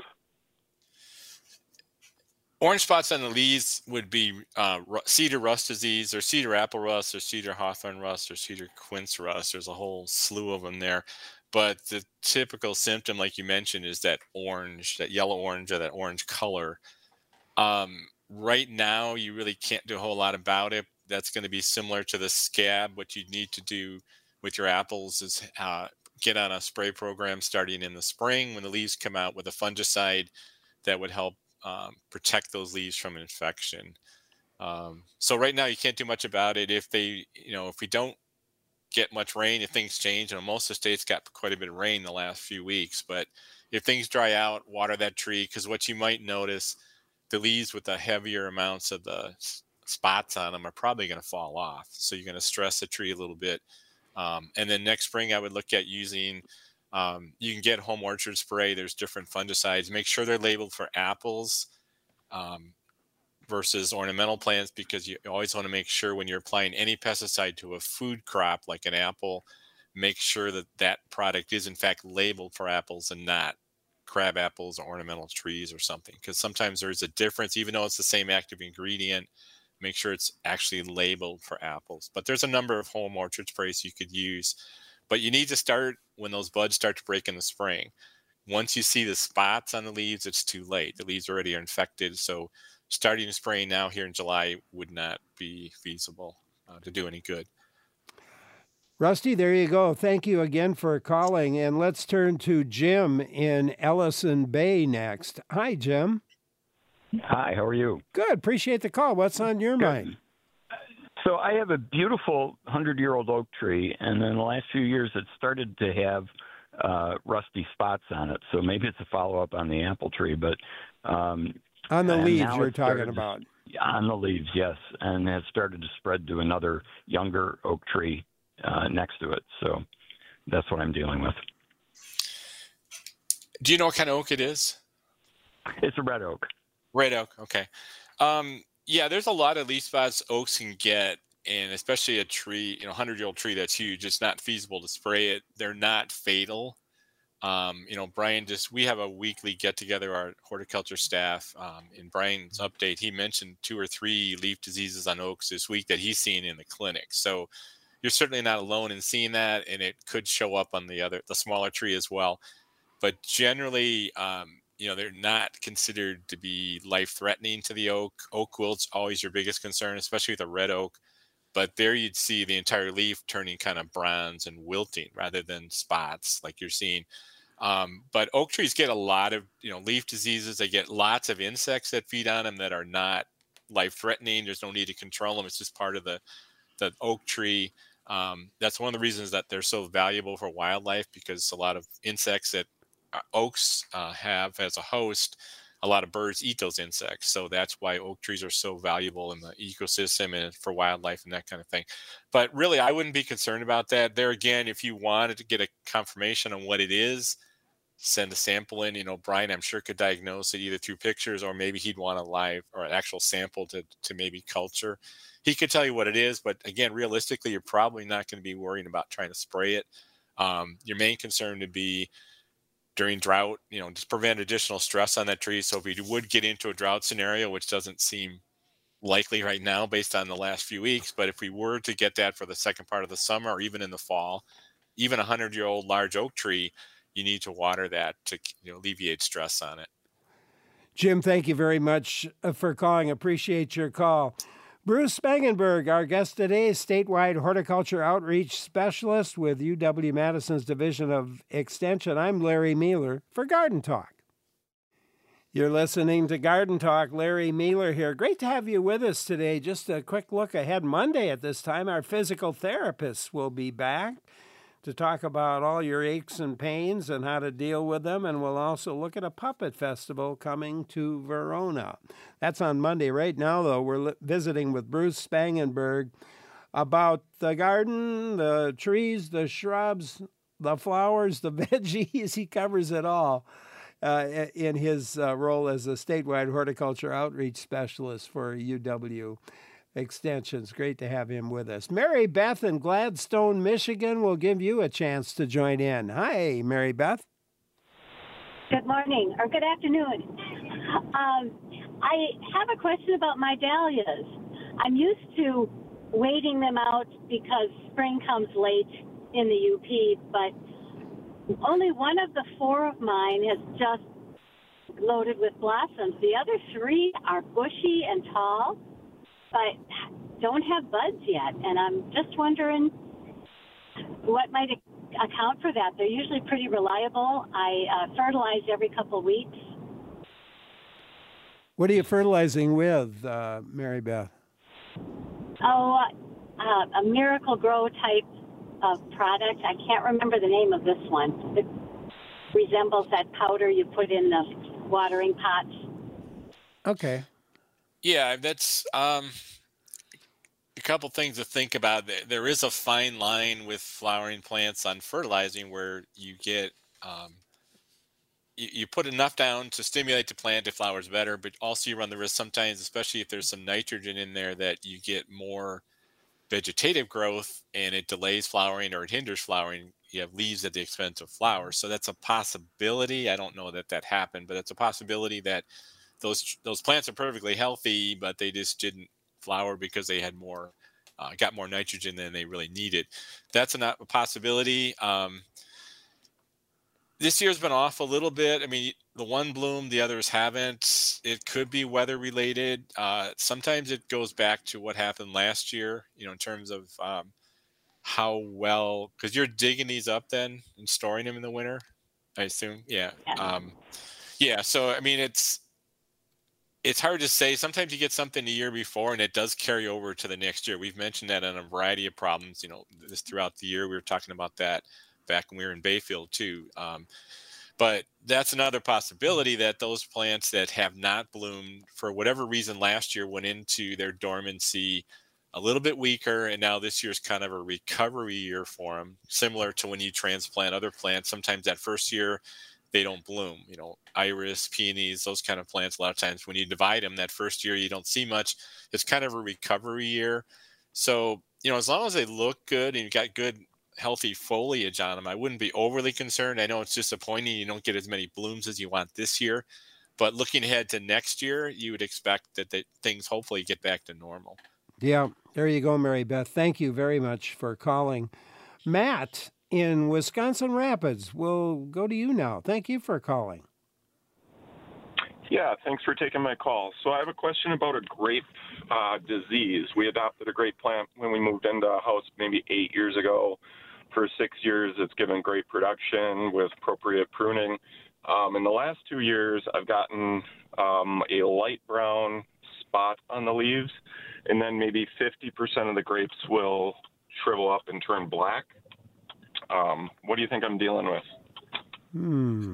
S2: Orange spots on the leaves would be uh, cedar rust disease, or cedar apple rust, or cedar hawthorn rust, or cedar quince rust. There's a whole slew of them there. But the typical symptom, like you mentioned, is that orange, that yellow orange, or that orange color. Um, right now, you really can't do a whole lot about it. That's going to be similar to the scab. What you need to do with your apples is uh, get on a spray program starting in the spring when the leaves come out with a fungicide that would help Um, protect those leaves from infection. Um, so right now you can't do much about it. If they, you know, if we don't get much rain, if things change, and most of the states got quite a bit of rain the last few weeks, but if things dry out, water that tree, because what you might notice, the leaves with the heavier amounts of the spots on them are probably going to fall off. So you're going to stress the tree a little bit. Um, and then next spring, I would look at using Um, you can get home orchard spray. There's different fungicides. Make sure they're labeled for apples um, versus ornamental plants, because you always want to make sure when you're applying any pesticide to a food crop like an apple, make sure that that product is in fact labeled for apples and not crab apples or ornamental trees or something, because sometimes there's a difference. Even though it's the same active ingredient, make sure it's actually labeled for apples. But there's a number of home orchard sprays you could use, but you need to start when those buds start to break in the spring. Once you see the spots on the leaves, it's too late. The leaves already are infected. So starting spraying now here in July would not be feasible uh, to do any good.
S1: Rusty, there you go. Thank you again for calling. And let's turn to Jim in Ellison Bay next. Hi, Jim.
S7: Hi, how are you?
S1: Good. Appreciate the call. What's on your
S7: Good.
S1: mind?
S7: So I have a beautiful hundred-year-old oak tree, and in the last few years it started to have uh, rusty spots on it. So maybe it's a follow-up on the apple tree, but um,
S1: on the
S7: and
S1: leaves
S7: now
S1: you're
S7: it's
S1: talking
S7: started to-
S1: about.
S7: On the leaves, yes, and has started to spread to another younger oak tree uh, next to it. So that's what I'm dealing with.
S2: Do you know what kind of oak it is?
S7: It's a red oak.
S2: Red oak. Okay. Um, yeah, there's a lot of leaf spots oaks can get, and especially a tree, you know, hundred-year-old tree that's huge. It's not feasible to spray it. They're not fatal. Um, you know, Brian just, we have a weekly get together, our horticulture staff. Um, in Brian's update, he mentioned two or three leaf diseases on oaks this week that he's seen in the clinic. So you're certainly not alone in seeing that, and it could show up on the other, the smaller tree as well. But generally, um, you know, they're not considered to be life-threatening to the oak. Oak wilt's always your biggest concern, especially with a red oak. But there you'd see the entire leaf turning kind of bronze and wilting rather than spots like you're seeing. Um, but oak trees get a lot of, you know, leaf diseases. They get lots of insects that feed on them that are not life-threatening. There's no need to control them. It's just part of the, the oak tree. Um, that's one of the reasons that they're so valuable for wildlife, because a lot of insects that uh, oaks uh, have as a host, a lot of birds eat those insects. So that's why oak trees are so valuable in the ecosystem and for wildlife and that kind of thing. But really, I wouldn't be concerned about that. There again, if you wanted to get a confirmation on what it is, send a sample in. You know, Brian, I'm sure, could diagnose it either through pictures, or maybe he'd want a live or an actual sample to, to maybe culture. He could tell you what it is, but again, realistically, you're probably not going to be worrying about trying to spray it. Um, your main concern would be during drought, you know, just prevent additional stress on that tree. So if you would get into a drought scenario, which doesn't seem likely right now based on the last few weeks, but if we were to get that for the second part of the summer or even in the fall, even a hundred-year-old large oak tree, you need to water that to, you know, alleviate stress on it.
S1: Jim, thank you very much for calling. Appreciate your call. Bruce Spangenberg, our guest today, is statewide horticulture outreach specialist with U W-Madison's Division of Extension. I'm Larry Mueller for Garden Talk. You're listening to Garden Talk. Larry Mueller here. Great to have you with us today. Just a quick look ahead. Monday at this time, our physical therapists will be back to talk about all your aches and pains and how to deal with them. And we'll also look at a puppet festival coming to Verona. That's on Monday. Right now, though, we're li- visiting with Bruce Spangenberg about the garden, the trees, the shrubs, the flowers, the veggies. He covers it all uh, in his uh, role as a statewide horticulture outreach specialist for U W Extensions. Great to have him with us. Mary Beth in Gladstone, Michigan will give you a chance to join in. Hi, Mary Beth.
S8: Good morning, or good afternoon. Um, I have a question about my dahlias. I'm used to waiting them out because spring comes late in the U P, but only one of the four of mine has just loaded with blossoms. The other three are bushy and tall, but don't have buds yet. And I'm just wondering what might account for that. They're usually pretty reliable. I uh, fertilize every couple of weeks.
S1: What are you fertilizing with, uh, Mary Beth?
S8: Oh, uh, a Miracle Grow type of product. I can't remember the name of this one. It resembles that powder you put in the watering pots.
S1: Okay.
S2: Yeah, that's um, a couple things to think about. There there is a fine line with flowering plants on fertilizing where you get um, you, you put enough down to stimulate the plant to flowers better, but also you run the risk sometimes, especially if there's some nitrogen in there, that you get more vegetative growth and it delays flowering or it hinders flowering. You have leaves at the expense of flowers. So that's a possibility. I don't know that that happened, but it's a possibility that those those plants are perfectly healthy, but they just didn't flower because they had more, uh, got more nitrogen than they really needed. That's a, a possibility. Um, this year's been off a little bit. I mean, the one bloomed, the others haven't. It could be weather related. Uh, sometimes it goes back to what happened last year, you know, in terms of um, how well, because you're digging these up then and storing them in the winter, I assume. Yeah. Um, yeah. So, I mean, it's, it's hard to say. Sometimes you get something the year before and it does carry over to the next year. We've mentioned that on a variety of problems, you know, this throughout the year. We were talking about that back when we were in Bayfield too. Um, but that's another possibility, that those plants that have not bloomed for whatever reason last year went into their dormancy a little bit weaker, and now this year's kind of a recovery year for them, similar to when you transplant other plants. Sometimes that first year they don't bloom, you know, iris, peonies, those kind of plants. A lot of times when you divide them that first year, you don't see much. It's kind of a recovery year. So, you know, as long as they look good and you've got good, healthy foliage on them, I wouldn't be overly concerned. I know it's disappointing you don't get as many blooms as you want this year, but looking ahead to next year, you would expect that the, things hopefully get back to normal.
S1: Yeah, there you go, Mary Beth. Thank you very much for calling. Matt in Wisconsin Rapids, we'll go to you now. Thank you for calling.
S9: Yeah, thanks for taking my call. So I have a question about a grape uh, disease. We adopted a grape plant when we moved into a house maybe eight years ago. For six years, it's given great production with appropriate pruning. Um, in the last two years, I've gotten um, a light brown spot on the leaves, and then maybe fifty percent of the grapes will shrivel up and turn black. Um, what do you think I'm dealing with?
S1: Hmm.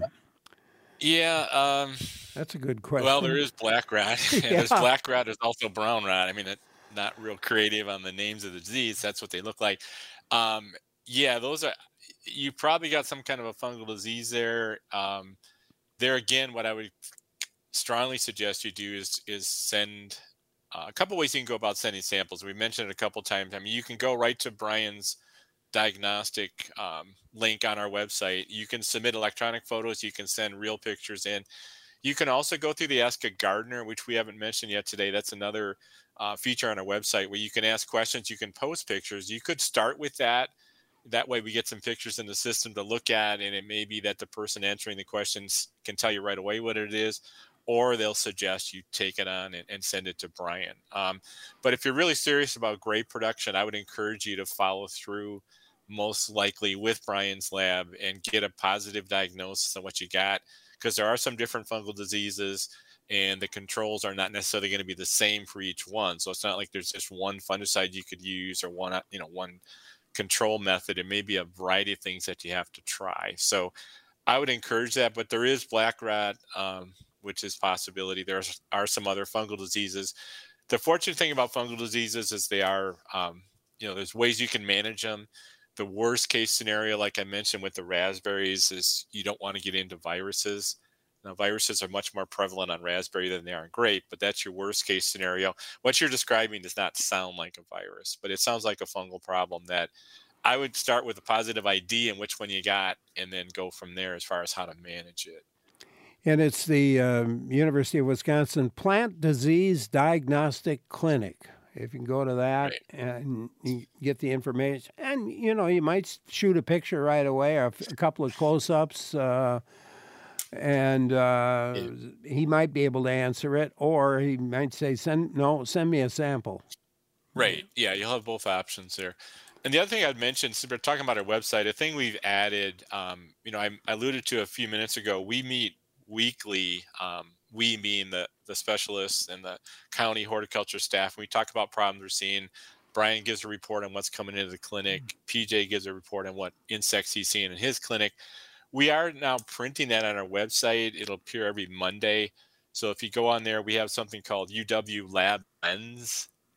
S2: Yeah. Um,
S1: That's a good question.
S2: Well, there is black rot. And
S1: Yeah.
S2: there's black rot. There's also brown rot. I mean, it, not real creative on the names of the disease. That's what they look like. Um, yeah, those are, you probably got some kind of a fungal disease there. Um, there again, what I would strongly suggest you do is, is send uh, a couple ways you can go about sending samples. We mentioned it a couple times. I mean, you can go right to Brian's diagnostic um, link on our website. You can submit electronic photos. You can send real pictures in. You can also go through the Ask a Gardener, which we haven't mentioned yet today. That's another uh, feature on our website where you can ask questions. You can post pictures. You could start with that. That way we get some pictures in the system to look at, and it may be that the person answering the questions can tell you right away what it is, or they'll suggest you take it on and, and send it to Brian. Um, but if you're really serious about grape production, I would encourage you to follow through most likely with Brian's lab and get a positive diagnosis on what you got, because there are some different fungal diseases and the controls are not necessarily going to be the same for each one. So it's not like there's just one fungicide you could use or one, you know, one control method. It may be a variety of things that you have to try. So I would encourage that, but there is black rot, um, which is possibility. There are some other fungal diseases. The fortunate thing about fungal diseases is they are, um, you know, there's ways you can manage them. The worst case scenario, like I mentioned with the raspberries, is you don't want to get into viruses. Now, viruses are much more prevalent on raspberry than they are on grape, but that's your worst case scenario. What you're describing does not sound like a virus, but it sounds like a fungal problem that I would start with a positive I D and which one you got, and then go from there as far as how to manage it.
S1: And it's the um, University of Wisconsin Plant Disease Diagnostic Clinic. If you can go to that
S2: Right.
S1: and you get the information, and, you know, you might shoot a picture right away or a f- a couple of close-ups, uh, and uh,
S2: Yeah.
S1: he might be able to answer it, or he might say, "Send no, send me a sample."
S2: Right. Yeah, you'll have both options there. And the other thing I'd mention, since we're talking about our website, a thing we've added, um, you know, I, I alluded to a few minutes ago, we meet weekly, um, we mean the, the specialists and the county horticulture staff. We talk about problems we're seeing. Brian gives a report on what's coming into the clinic. P J gives a report on what insects he's seeing in his clinic. We are now printing that on our website. It'll appear every Monday. So if you go on there, we have something called U W Lab Lens,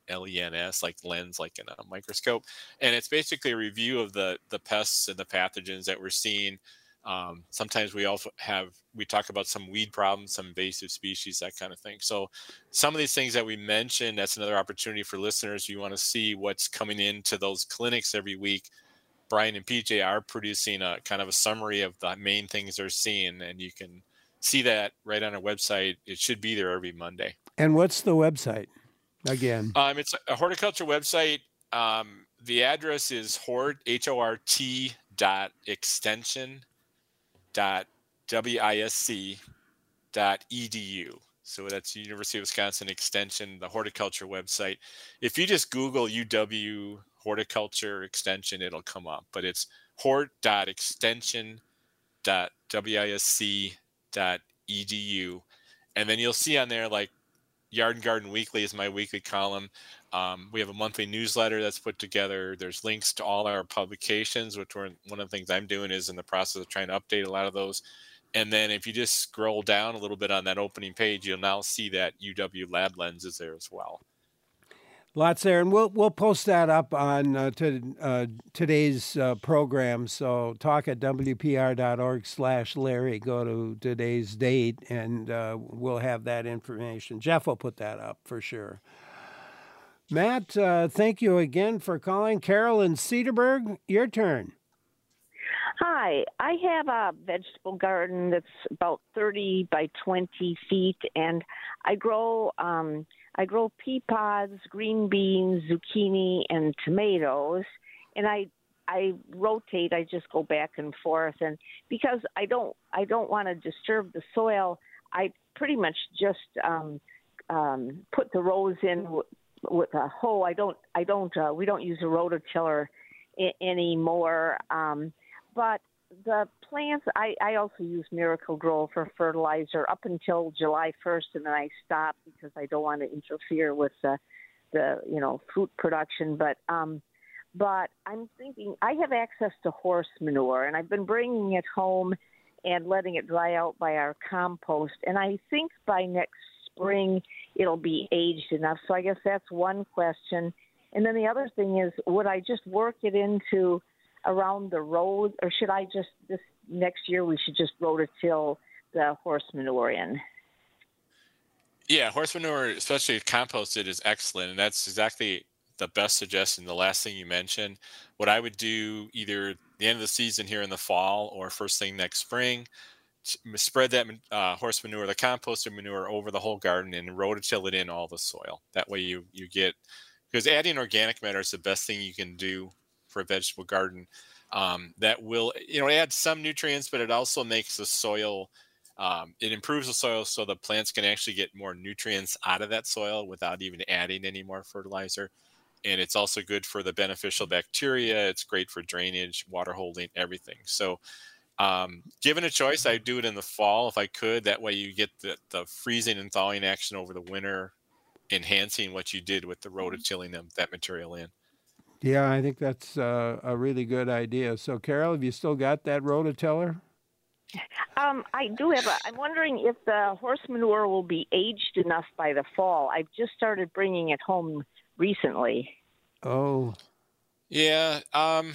S2: L E N S, like lens, like in a microscope. And it's basically a review of the, the pests and the pathogens that we're seeing. Um, sometimes we also have, we talk about some weed problems, some invasive species, that kind of thing. So some of these things that we mentioned, that's another opportunity for listeners. You want to see what's coming into those clinics every week. Brian and P J are producing a kind of a summary of the main things they're seeing, and you can see that right on our website. It should be there every Monday.
S1: And what's the website again?
S2: Um, it's a horticulture website. Um, the address is hort, H O R T dot extension dot wisc dot edu. So that's University of Wisconsin Extension, the horticulture website. If you just Google U W horticulture extension, it'll come up. But it's hort dot extension dot wisc dot edu. And then you'll see on there, like, Yard and Garden Weekly is my weekly column. Um, we have a monthly newsletter that's put together. There's links to all our publications, which we're, one of the things I'm doing is in the process of trying to update a lot of those. And then if you just scroll down a little bit on that opening page, you'll now see that U W Lab Lens is there as well.
S1: Lots there, and we'll we'll post that up on uh, to uh, today's uh, program. So talk at W P R dot org slash Larry. Go to today's date, and uh, we'll have that information. Jeff will put that up for sure. Matt, uh, thank you again for calling. Carol in Cedarburg, your turn.
S10: Hi, I have a vegetable garden that's about thirty by twenty feet, and I grow um, I grow pea pods, green beans, zucchini, and tomatoes, and I I rotate. I just go back and forth, and because I don't I don't want to disturb the soil, I pretty much just um, um, put the rows in w- with a hoe. I don't I don't uh, we don't use a rototiller I- anymore. Um, But the plants, I, I also use Miracle-Gro for fertilizer up until July first, and then I stop because I don't want to interfere with the, the you know, fruit production. But um, but I'm thinking I have access to horse manure, and I've been bringing it home and letting it dry out by our compost. And I think by next spring it'll be aged enough. So I guess that's one question. And then the other thing is, would I just work it into around the road, or should I just, this next year, we should just rototill the horse manure in?
S2: Yeah, horse manure, especially composted, is excellent. And that's exactly the best suggestion. The last thing you mentioned, what I would do either the end of the season here in the fall or first thing next spring, spread that uh, horse manure, the composted manure, over the whole garden and rototill it in all the soil. That way you, you get, because adding organic matter is the best thing you can do for a vegetable garden. Um, that will, you know, add some nutrients, but it also makes the soil, um, it improves the soil so the plants can actually get more nutrients out of that soil without even adding any more fertilizer. And it's also good for the beneficial bacteria. It's great for drainage, water holding, everything. So um, given a choice, I'd do it in the fall if I could. That way you get the, the freezing and thawing action over the winter, enhancing what you did with the rototilling of that material in.
S1: Yeah, I think that's uh, a really good idea. So, Carol, have you still got that rototiller?
S10: Um, I do have a, I'm wondering if the horse manure will be aged enough by the fall. I've just started bringing it home recently.
S1: Oh.
S2: Yeah. Um,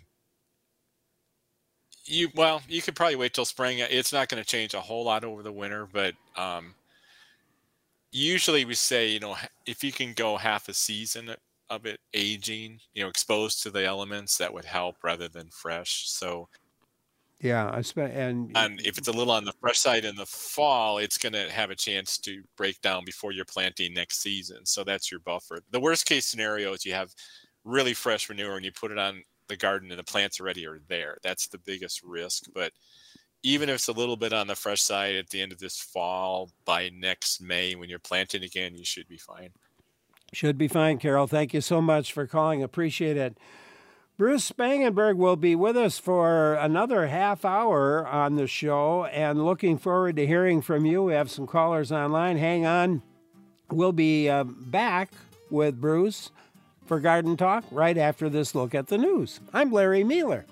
S2: you Well, you could probably wait till spring. It's not going to change a whole lot over the winter, but um, usually we say, you know, if you can go half a season of it aging, you know, exposed to the elements, that would help rather than fresh. So
S1: yeah, I spent, and
S2: and if it's a little on the fresh side in the fall, it's going to have a chance to break down before you're planting next season. So that's your buffer. The worst case scenario is you have really fresh manure and you put it on the garden and the plants already are there. That's the biggest risk. But even if it's a little bit on the fresh side at the end of this fall, by next May when you're planting again, you should be fine.
S1: Should be fine, Carol. Thank you so much for calling. Appreciate it. Bruce Spangenberg will be with us for another half hour on the show, and looking forward to hearing from you. We have some callers online. Hang on. We'll be uh, back with Bruce for Garden Talk right after this look at the news. I'm Larry Mueller.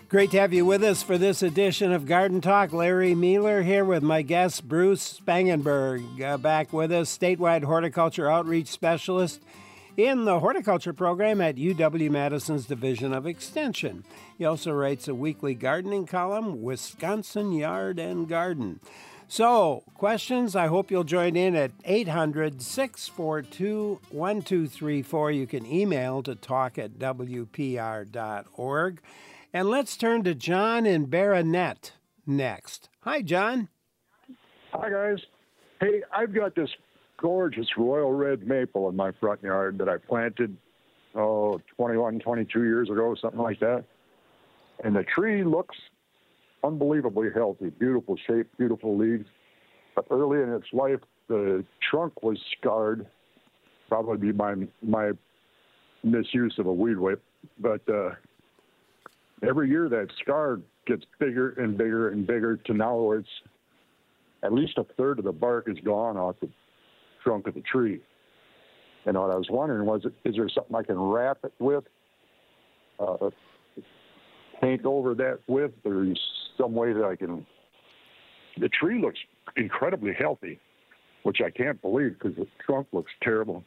S1: Great to have you with us for this edition of Garden Talk. Larry Mealer here with my guest, Bruce Spangenberg, uh, back with us, statewide horticulture outreach specialist in the horticulture program at U W-Madison's Division of Extension. He also writes a weekly gardening column, Wisconsin Yard and Garden. So, questions, I hope you'll join in at eight hundred, six four two, one two three four. You can email to talk at w p r dot org. And let's turn to John in Baronet next. Hi, John.
S11: Hi, guys. Hey, I've got this gorgeous royal red maple in my front yard that I planted, oh, twenty-one, twenty-two years ago, something like that. And the tree looks unbelievably healthy, beautiful shape, beautiful leaves. But early in its life, the trunk was scarred, probably by my, my misuse of a weed whip. But uh, every year that scar gets bigger and bigger and bigger to now where it's at least a third of the bark is gone off the trunk of the tree. And what I was wondering was, is there something I can wrap it with, uh, paint over that with, or some way that I can... The tree looks incredibly healthy, which I can't believe because the trunk looks terrible.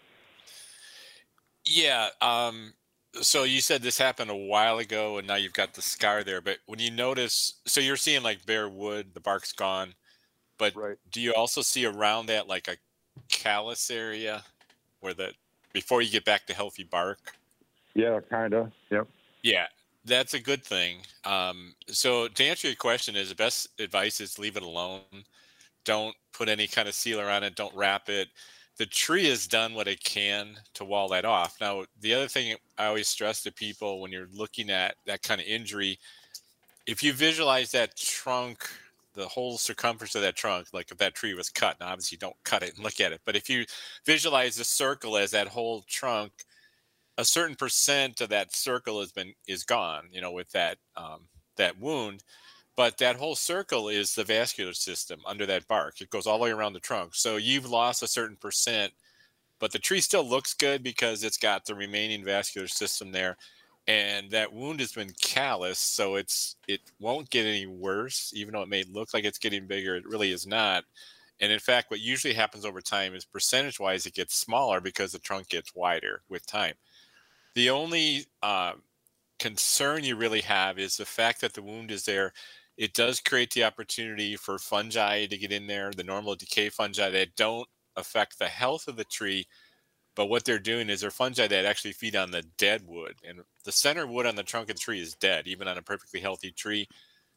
S2: Yeah, um... So you said this happened a while ago, and now you've got the scar there. But when you notice, so you're seeing like bare wood, the bark's gone. But
S11: right.
S2: Do you also see around that like a callus area where the before you get back to healthy bark?
S11: Yeah, kind of. Yep.
S2: Yeah, that's a good thing. Um, so to answer your question, is the best advice is leave it alone. Don't put any kind of sealer on it. Don't wrap it. The tree has done what it can to wall that off. Now, the other thing I always stress to people when you're looking at that kind of injury, if you visualize that trunk, the whole circumference of that trunk, like if that tree was cut, now obviously don't cut it and look at it, but if you visualize the circle as that whole trunk, a certain percent of that circle has been is gone, you know, with that um, that wound. But that whole circle is the vascular system under that bark. It goes all the way around the trunk. So you've lost a certain percent, but the tree still looks good because it's got the remaining vascular system there. And that wound has been calloused, so it's it won't get any worse, even though it may look like it's getting bigger. It really is not. And in fact, what usually happens over time is percentage-wise, it gets smaller because the trunk gets wider with time. The only uh, concern you really have is the fact that the wound is there. It does create the opportunity for fungi to get in there, the normal decay fungi that don't affect the health of the tree. But what they're doing is they're fungi that actually feed on the dead wood. And the center wood on the trunk of the tree is dead, even on a perfectly healthy tree.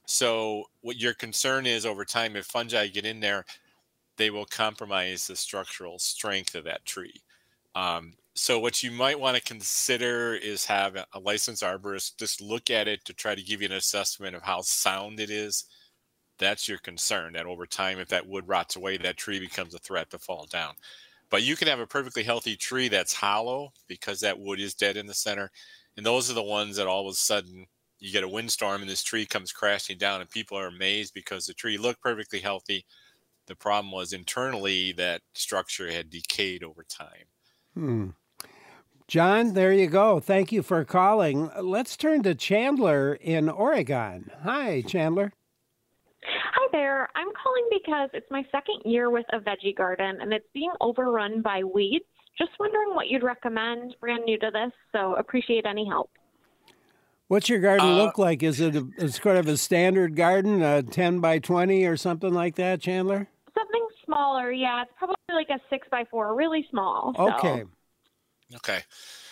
S2: So what your concern is over time, if fungi get in there, they will compromise the structural strength of that tree. Um, so what you might want to consider is have a licensed arborist just look at it to try to give you an assessment of how sound it is. That's your concern, that over time, if that wood rots away, that tree becomes a threat to fall down. But you can have a perfectly healthy tree that's hollow because that wood is dead in the center. And those are the ones that all of a sudden you get a windstorm and this tree comes crashing down and people are amazed because the tree looked perfectly healthy. The problem was internally that structure had decayed over time.
S1: Hmm. John, there you go. Thank you for calling. Let's turn to Chandler in Oregon. Hi, Chandler.
S12: Hi there. I'm calling because it's my second year with a veggie garden and it's being overrun by weeds. Just wondering what you'd recommend. Brand new to this, so appreciate any help.
S1: What's your garden
S2: Uh,
S1: look like? Is it a, it's kind of a standard garden, a ten by twenty or something like that, Chandler?
S12: Something smaller, yeah. It's probably like a six by four, really small. so.
S1: Okay.
S2: Okay.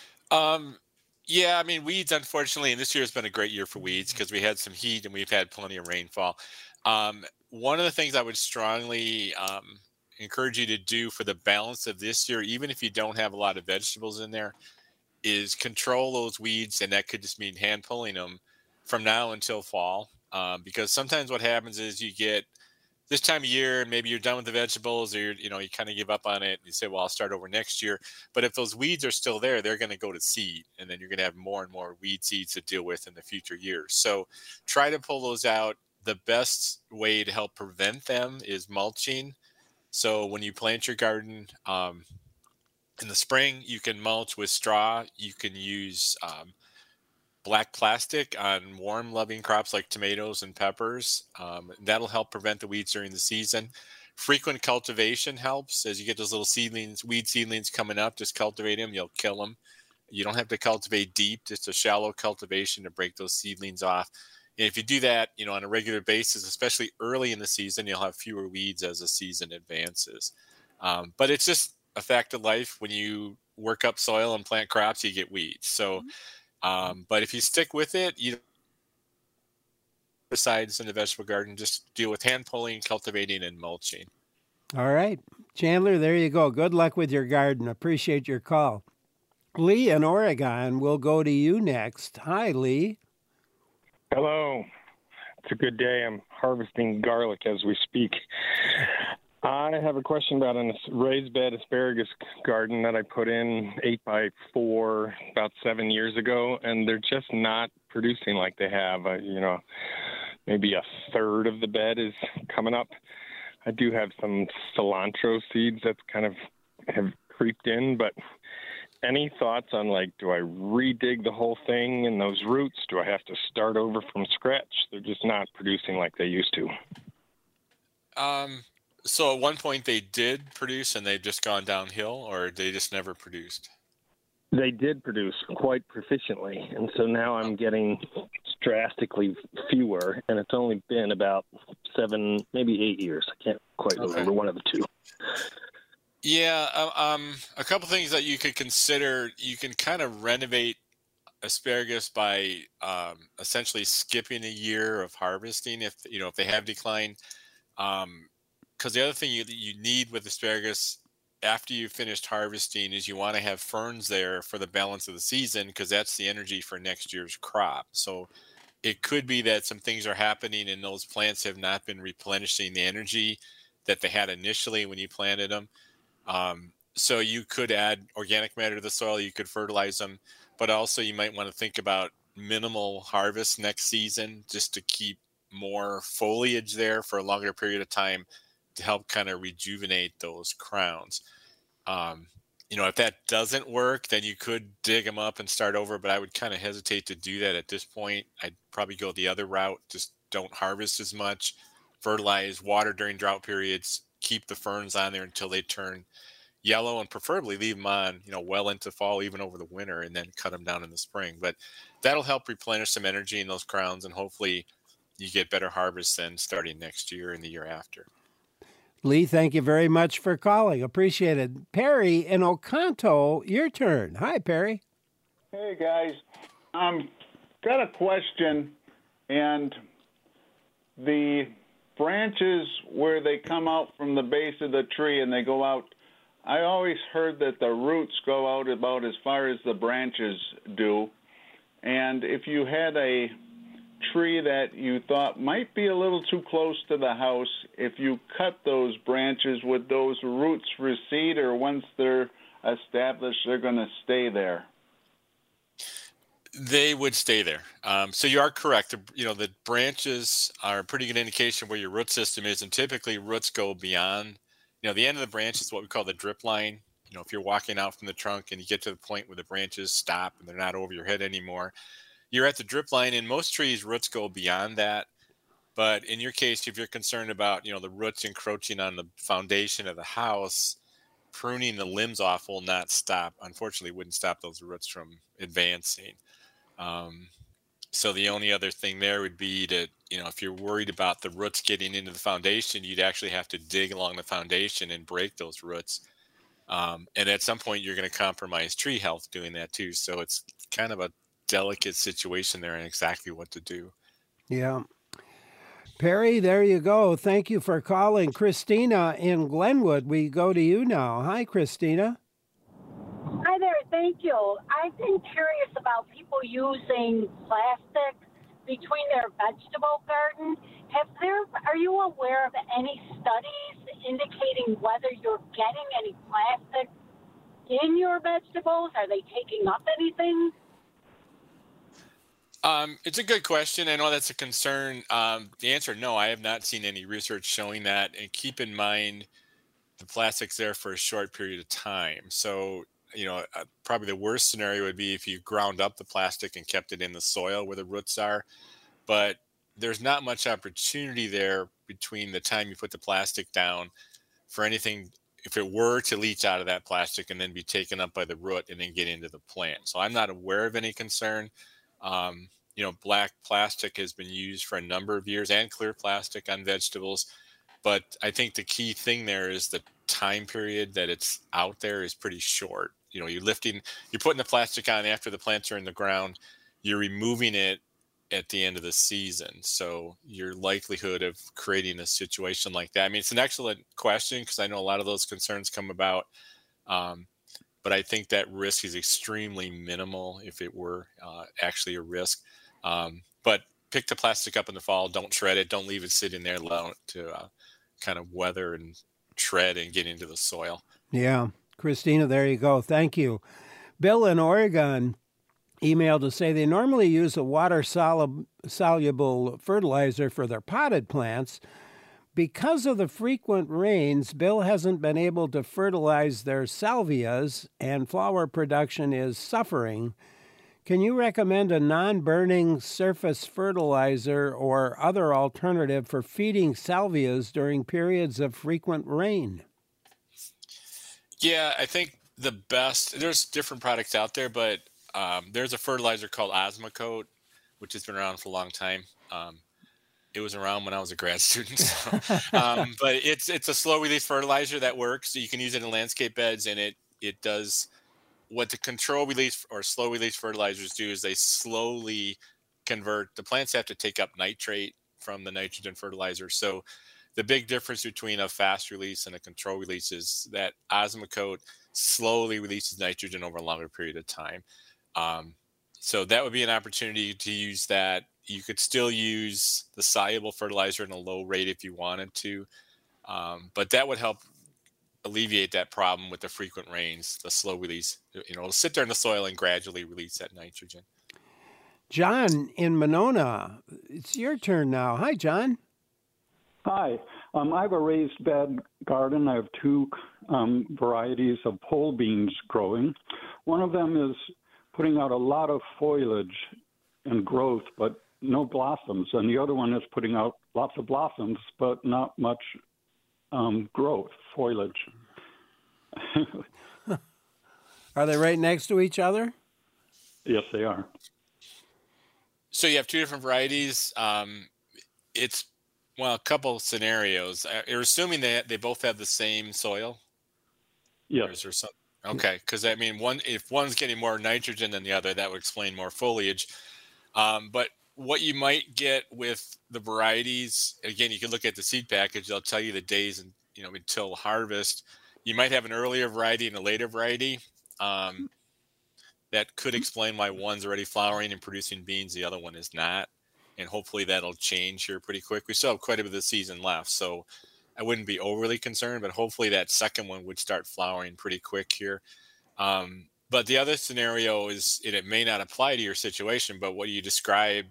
S2: Um, yeah, I mean, weeds, unfortunately, and this year has been a great year for weeds because we had some heat and we've had plenty of rainfall. Um, one of the things I would strongly um, encourage you to do for the balance of this year, even if you don't have a lot of vegetables in there, is control those weeds, and that could just mean hand pulling them from now until fall. Um, because sometimes what happens is you get this time of year, and maybe you're done with the vegetables, or you're, you know, you kind of give up on it. And you say, well, I'll start over next year. But if those weeds are still there, they're going to go to seed, and then you're going to have more and more weed seeds to deal with in the future years. So try to pull those out. The best way to help prevent them is mulching. So when you plant your garden um, in the spring, you can mulch with straw. You can use um, black plastic on warm loving crops like tomatoes and peppers. Um, that'll help prevent the weeds during the season. Frequent cultivation helps. As you get those little seedlings, weed seedlings coming up, just cultivate them, you'll kill them. You don't have to cultivate deep, just a shallow cultivation to break those seedlings off. And if you do that, you know, on a regular basis, especially early in the season, you'll have fewer weeds as the season advances. Um, but it's just a fact of life. When you work up soil and plant crops, you get weeds. So, um, but if you stick with it, you besides in the vegetable garden, just deal with hand pulling, cultivating, and mulching.
S1: All right. Chandler, there you go. Good luck with your garden. Appreciate your call. Lee in Oregon, we'll go to you next. Hi, Lee.
S13: Hello. It's a good day. I'm harvesting garlic as we speak. I have a question about a raised bed asparagus garden that I put in eight by four about seven years ago, and they're just not producing like they have. Uh, you know, maybe a third of the bed is coming up. I do have some cilantro seeds that kind of have creeped in, but any thoughts on, like, do I redig the whole thing in those roots? Do I have to start over from scratch? They're just not producing like they used to.
S2: Um, so at one point they did produce and they've just gone downhill, or they just never produced?
S13: They did produce quite proficiently, and so now I'm getting drastically fewer, and it's only been about seven, maybe eight years. I can't quite
S2: Okay.
S13: remember, one of the two.
S2: Yeah, uh, um, a couple things that you could consider. You can kind of renovate asparagus by um, essentially skipping a year of harvesting if you know if they have declined. Um, because the other thing you you need with asparagus after you've finished harvesting is you want to have ferns there for the balance of the season, because that's the energy for next year's crop. So it could be that some things are happening and those plants have not been replenishing the energy that they had initially when you planted them. Um, so you could add organic matter to the soil, you could fertilize them, but also you might want to think about minimal harvest next season just to keep more foliage there for a longer period of time to help kind of rejuvenate those crowns. Um, you know, if that doesn't work, then you could dig them up and start over, but I would kind of hesitate to do that at this point. I'd probably go the other route. Just don't harvest as much, fertilize, water during drought periods, keep the ferns on there until they turn yellow, and preferably leave them on, you know, well into fall, even over the winter, and then cut them down in the spring. But that'll help replenish some energy in those crowns, and hopefully you get better harvests then starting next year and the year after.
S1: Lee, thank you very much for calling. Appreciate it. Perry in Oconto, your turn. Hi, Perry.
S14: Hey, guys. Um, got a question, and the branches where they come out from the base of the tree and they go out, I always heard that the roots go out about as far as the branches do. And if you had a tree that you thought might be a little too close to the house, if you cut those branches, would those roots recede, or once they're established, they're going to stay there?
S2: They would stay there. Um, so you are correct. The, you know, the branches are a pretty good indication where your root system is, and typically roots go beyond, you know, the end of the branch is what we call the drip line. You know, if you're walking out from the trunk and you get to the point where the branches stop and they're not over your head anymore, you're at the drip line. In most trees, roots go beyond that. But in your case, if you're concerned about, you know, the roots encroaching on the foundation of the house, pruning the limbs off will not stop. Unfortunately, wouldn't stop those roots from advancing. Um, so the only other thing there would be to, you know, if you're worried about the roots getting into the foundation, you'd actually have to dig along the foundation and break those roots. Um, and at some point, you're going to compromise tree health doing that too. So it's kind of a delicate situation there and exactly what to do.
S1: Yeah. Perry, there you go. Thank you for calling. Christina in Glenwood, we go to you now. Hi, Christina.
S8: Hi there, thank you. I've been curious about people using plastic between their vegetable garden. Have there, are you aware of any studies indicating whether you're getting any plastic in your vegetables? Are they taking up anything?
S2: Um, it's a good question. I know that's a concern. Um, the answer, no, I have not seen any research showing that. And keep in mind, the plastic's there for a short period of time. So you know, uh, probably the worst scenario would be if you ground up the plastic and kept it in the soil where the roots are. But there's not much opportunity there between the time you put the plastic down for anything, if it were to leach out of that plastic and then be taken up by the root and then get into the plant. So I'm not aware of any concern. Um, you know, black plastic has been used for a number of years, and clear plastic on vegetables. But I think the key thing there is the time period that it's out there is pretty short. You know, you're lifting, you're putting the plastic on after the plants are in the ground, you're removing it at the end of the season. So your likelihood of creating a situation like that, I mean, it's an excellent question because I know a lot of those concerns come about. Um, but I think that risk is extremely minimal if it were uh, actually a risk. Um, but pick the plastic up in the fall, don't shred it, don't leave it sitting there, allow it to uh, kind of weather and tread and get into the soil.
S1: Yeah. Christina, there you go. Thank you. Bill in Oregon emailed to say they normally use a water-soluble fertilizer for their potted plants. Because of the frequent rains, Bill hasn't been able to fertilize their salvias, and flower production is suffering. Can you recommend a non-burning surface fertilizer or other alternative for feeding salvias during periods of frequent rain?
S2: Yeah, I think the best, there's different products out there, but um, there's a fertilizer called Osmocote, which has been around for a long time. Um, it was around when I was a grad student. So, um, but it's it's a slow release fertilizer that works. So you can use it in landscape beds, and it it does what the control release or slow release fertilizers do is they slowly convert. The plants have to take up nitrate from the nitrogen fertilizer. So the big difference between a fast release and a control release is that Osmocote slowly releases nitrogen over a longer period of time. Um, so that would be an opportunity to use that. You could still use the soluble fertilizer in a low rate if you wanted to, um, but that would help alleviate that problem with the frequent rains, the slow release. You know, it'll sit there in the soil and gradually release that nitrogen.
S1: John in Monona, it's your turn now. Hi, John.
S15: Hi. Um, I have a raised bed garden. I have two um, varieties of pole beans growing. One of them is putting out a lot of foliage and growth, but no blossoms. And the other one is putting out lots of blossoms, but not much um, growth, foliage.
S1: Are they right next to each other?
S15: Yes, they are.
S2: So you have two different varieties. Um, it's, well, a couple scenarios. You're assuming that they both have the same soil?
S15: Yes.
S2: Or is there some, okay, because I mean, one if one's getting more nitrogen than the other, that would explain more foliage. Um, but what you might get with the varieties, again, you can look at the seed package. They'll tell you the days and you know until harvest. You might have an earlier variety and a later variety. Um, that could explain why one's already flowering and producing beans, the other one is not. And hopefully that'll change here pretty quick. We still have quite a bit of the season left, so I wouldn't be overly concerned, but hopefully that second one would start flowering pretty quick here. Um, but the other scenario is, and it may not apply to your situation, but what you described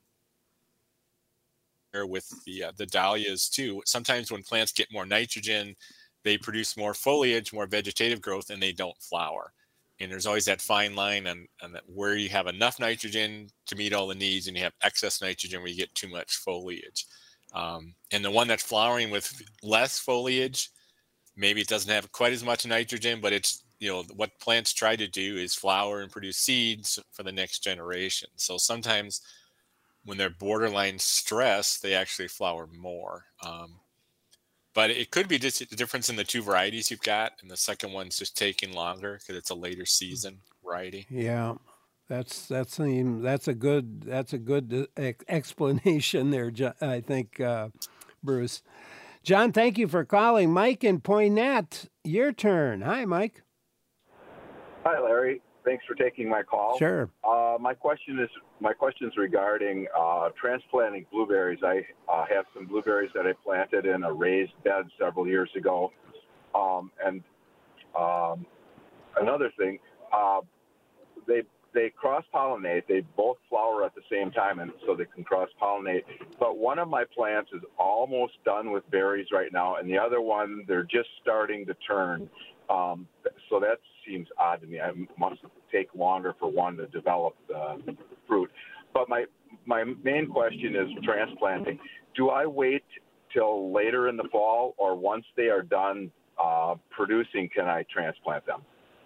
S2: with the uh, the dahlias too. Sometimes when plants get more nitrogen, they produce more foliage, more vegetative growth, and they don't flower. And there's always that fine line on, on that where you have enough nitrogen to meet all the needs and you have excess nitrogen where you get too much foliage. Um, and the one that's flowering with less foliage, maybe it doesn't have quite as much nitrogen, but it's, you know, what plants try to do is flower and produce seeds for the next generation. So sometimes when they're borderline stressed, they actually flower more. Um, But it could be just a difference in the two varieties you've got, and the second one's just taking longer because it's a later season variety.
S1: Yeah, that's that's that's a good that's a good explanation there, I think, uh, Bruce. John, thank you for calling. Mike in Poynette, your turn. Hi, Mike.
S16: Hi, Larry. Thanks for taking my call.
S1: Sure.
S16: Uh, my question is my question is regarding uh, transplanting blueberries. I uh, have some blueberries that I planted in a raised bed several years ago, um, and um, another thing, uh, they they cross pollinate. They both flower at the same time, and so they can cross pollinate. But one of my plants is almost done with berries right now, and the other one they're just starting to turn. Um, so that seems odd to me. It must take longer for one to develop the fruit. But my my main question is transplanting. Do I wait till later in the fall, or once they are done uh, producing, can I transplant them?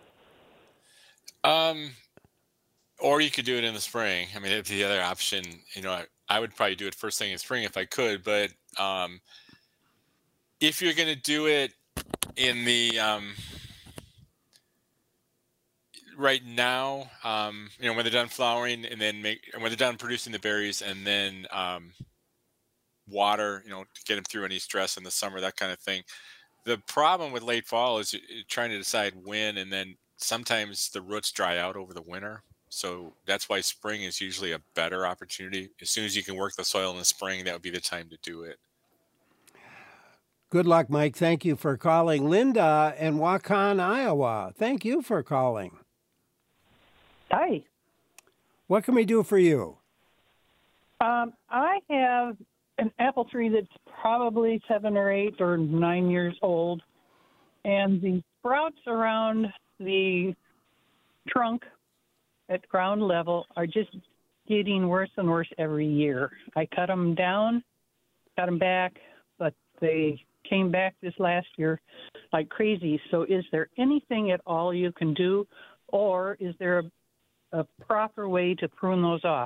S2: Um, or you could do it in the spring. I mean, if the other option, you know, I, I would probably do it first thing in spring if I could. But um, if you're going to do it in the um, right now, um, you know, when they're done flowering and then make, when they're done producing the berries and then um, water, you know, to get them through any stress in the summer, that kind of thing. The problem with late fall is trying to decide when, and then sometimes the roots dry out over the winter. So that's why spring is usually a better opportunity. As soon as you can work the soil in the spring, that would be the time to do it.
S1: Good luck, Mike. Thank you for calling. Linda in Waukon, Iowa. Thank you for calling.
S17: Hi.
S1: What can we do for you?
S17: Um, I have an apple tree that's probably seven or eight or nine years old, and the sprouts around the trunk at ground level are just getting worse and worse every year. I cut them down, cut them back, but they came back this last year like crazy. So is there anything at all you can do, or is there a, a proper way to prune those off?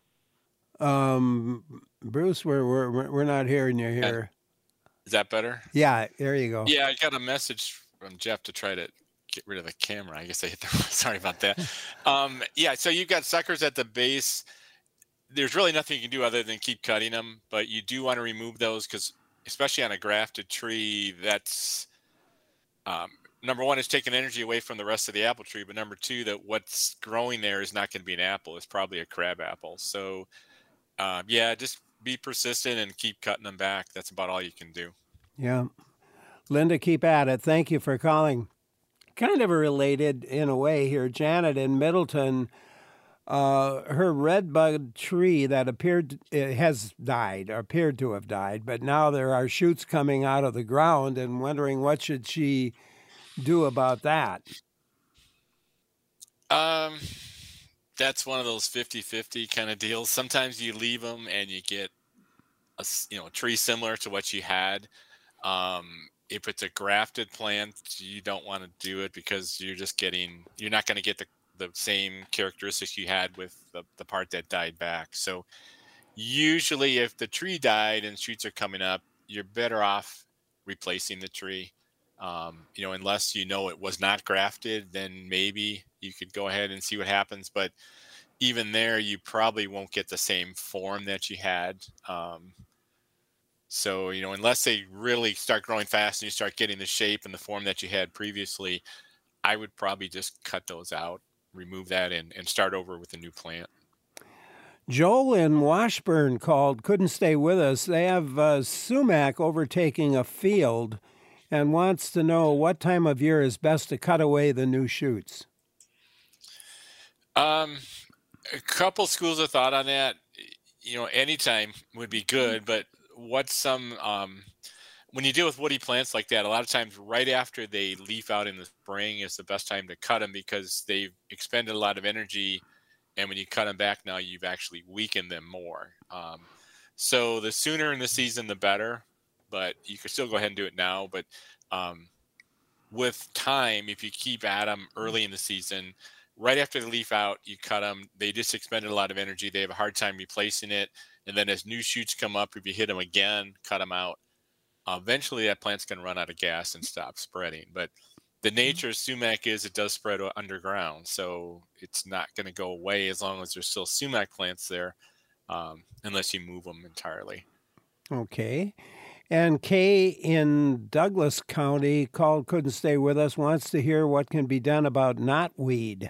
S1: Um, Bruce, we're, we're, we're not hearing you here.
S2: Is that better?
S1: Yeah, there you go.
S2: Yeah, I got a message from Jeff to try to get rid of the camera. I guess I hit the, sorry about that. Um, yeah, so you've got suckers at the base. There's really nothing you can do other than keep cutting them, but you do want to remove those because, especially on a grafted tree, that's um, number one, it's taking energy away from the rest of the apple tree, but number two, that what's growing there is not going to be an apple. It's probably a crab apple. So uh, yeah, just be persistent and keep cutting them back. That's about all you can do.
S1: Yeah. Linda, keep at it. Thank you for calling. Kind of related in a way here. Janet in Middleton, uh, her redbud tree that appeared it has died, or appeared to have died, but now there are shoots coming out of the ground, and wondering what should she do about that?
S2: Um, that's one of those fifty-fifty kind of deals. Sometimes you leave them and you get a you know a tree similar to what you had. Um, if it's a grafted plant, you don't want to do it because you're just getting you're not going to get the the same characteristics you had with the, the part that died back. So usually if the tree died and shoots are coming up, you're better off replacing the tree. Um, you know, unless you know it was not grafted, then maybe you could go ahead and see what happens. But even there, you probably won't get the same form that you had. Um, so, you know, unless they really start growing fast and you start getting the shape and the form that you had previously, I would probably just cut those out, remove that, and, and start over with a new plant.
S1: Joel in Washburn called, couldn't stay with us. They have uh, sumac overtaking a field and wants to know what time of year is best to cut away the new shoots.
S2: Um, a couple schools of thought on that. You know, anytime would be good, but what's some, um, when you deal with woody plants like that, a lot of times right after they leaf out in the spring is the best time to cut them because they've expended a lot of energy. And when you cut them back now, you've actually weakened them more. Um, so the sooner in the season, the better, but you can still go ahead and do it now. But um, with time, if you keep at them early in the season, right after the leaf out, you cut them. They just expended a lot of energy. They have a hard time replacing it. And then as new shoots come up, if you hit them again, cut them out. Uh, eventually, that plant's going to run out of gas and stop spreading. But the nature of sumac is it does spread underground, so it's not going to go away as long as there's still sumac plants there, um, unless you move them entirely.
S1: Okay. And Kay in Douglas County called, couldn't stay with us, wants to hear what can be done about knotweed.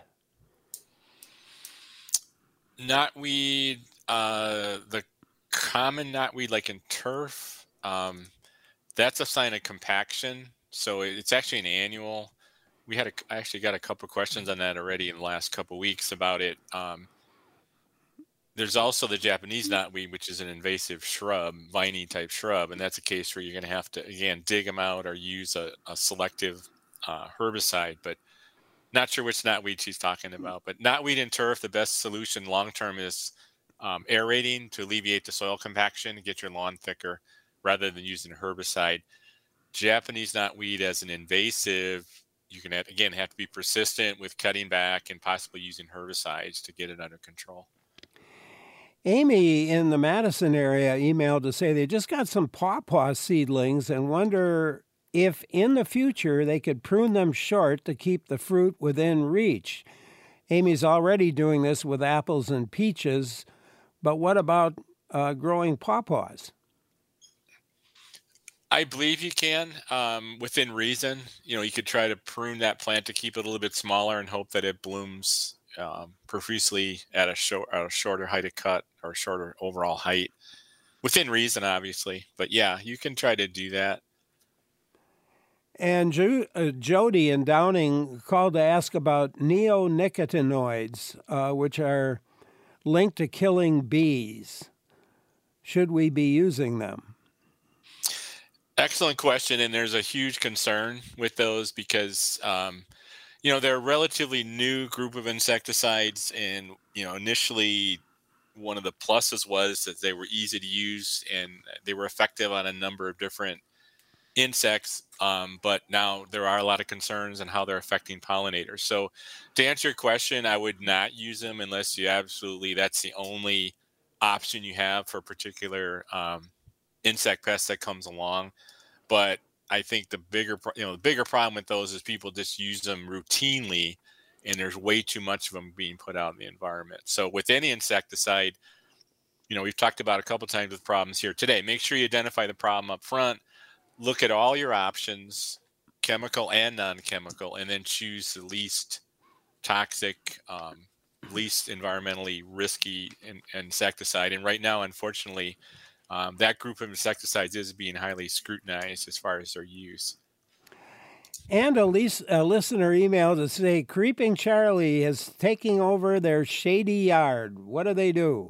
S2: Knotweed, uh, the common knotweed like in turf, um, that's a sign of compaction. So it's actually an annual. We had a, I actually got a couple of questions on that already in the last couple of weeks about it. Um, there's also the Japanese knotweed, which is an invasive shrub, viney type shrub, and that's a case where you're going to have to again dig them out or use a, a selective uh, herbicide. But Not sure which knotweed she's talking about, but knotweed and turf, the best solution long-term is um, aerating to alleviate the soil compaction and get your lawn thicker rather than using a herbicide. Japanese knotweed as an invasive, you can, have, again, have to be persistent with cutting back and possibly using herbicides to get it under control.
S1: Amy in the Madison area emailed to say they just got some pawpaw seedlings and wonder if in the future they could prune them short to keep the fruit within reach. Amy's already doing this with apples and peaches, but what about uh, growing pawpaws?
S2: I believe you can, um, within reason. You know, you could try to prune that plant to keep it a little bit smaller and hope that it blooms um, profusely at a, short, at a shorter height of cut or shorter overall height. Within reason, obviously. But yeah, you can try to do that.
S1: And jo- uh, Jody in Downing called to ask about neonicotinoids, uh, which are linked to killing bees. Should we be using them?
S2: Excellent question. And there's a huge concern with those because, um, you know, they're a relatively new group of insecticides. And, you know, initially one of the pluses was that they were easy to use and they were effective on a number of different insects. Um, but now there are a lot of concerns on how they're affecting pollinators. So to answer your question, I would not use them unless you absolutely, that's the only option you have for a particular um, insect pest that comes along. But I think the bigger, you know, the bigger problem with those is people just use them routinely and there's way too much of them being put out in the environment. So with any insecticide, you know, we've talked about a couple times with problems here today. Make sure you identify the problem up front, look at all your options, chemical and non-chemical, and then choose the least toxic, um, least environmentally risky in, insecticide. And right now, unfortunately, Um, that group of insecticides is being highly scrutinized as far as their use.
S1: And a, lis- a listener emailed to say, Creeping Charlie is taking over their shady yard. What do they do?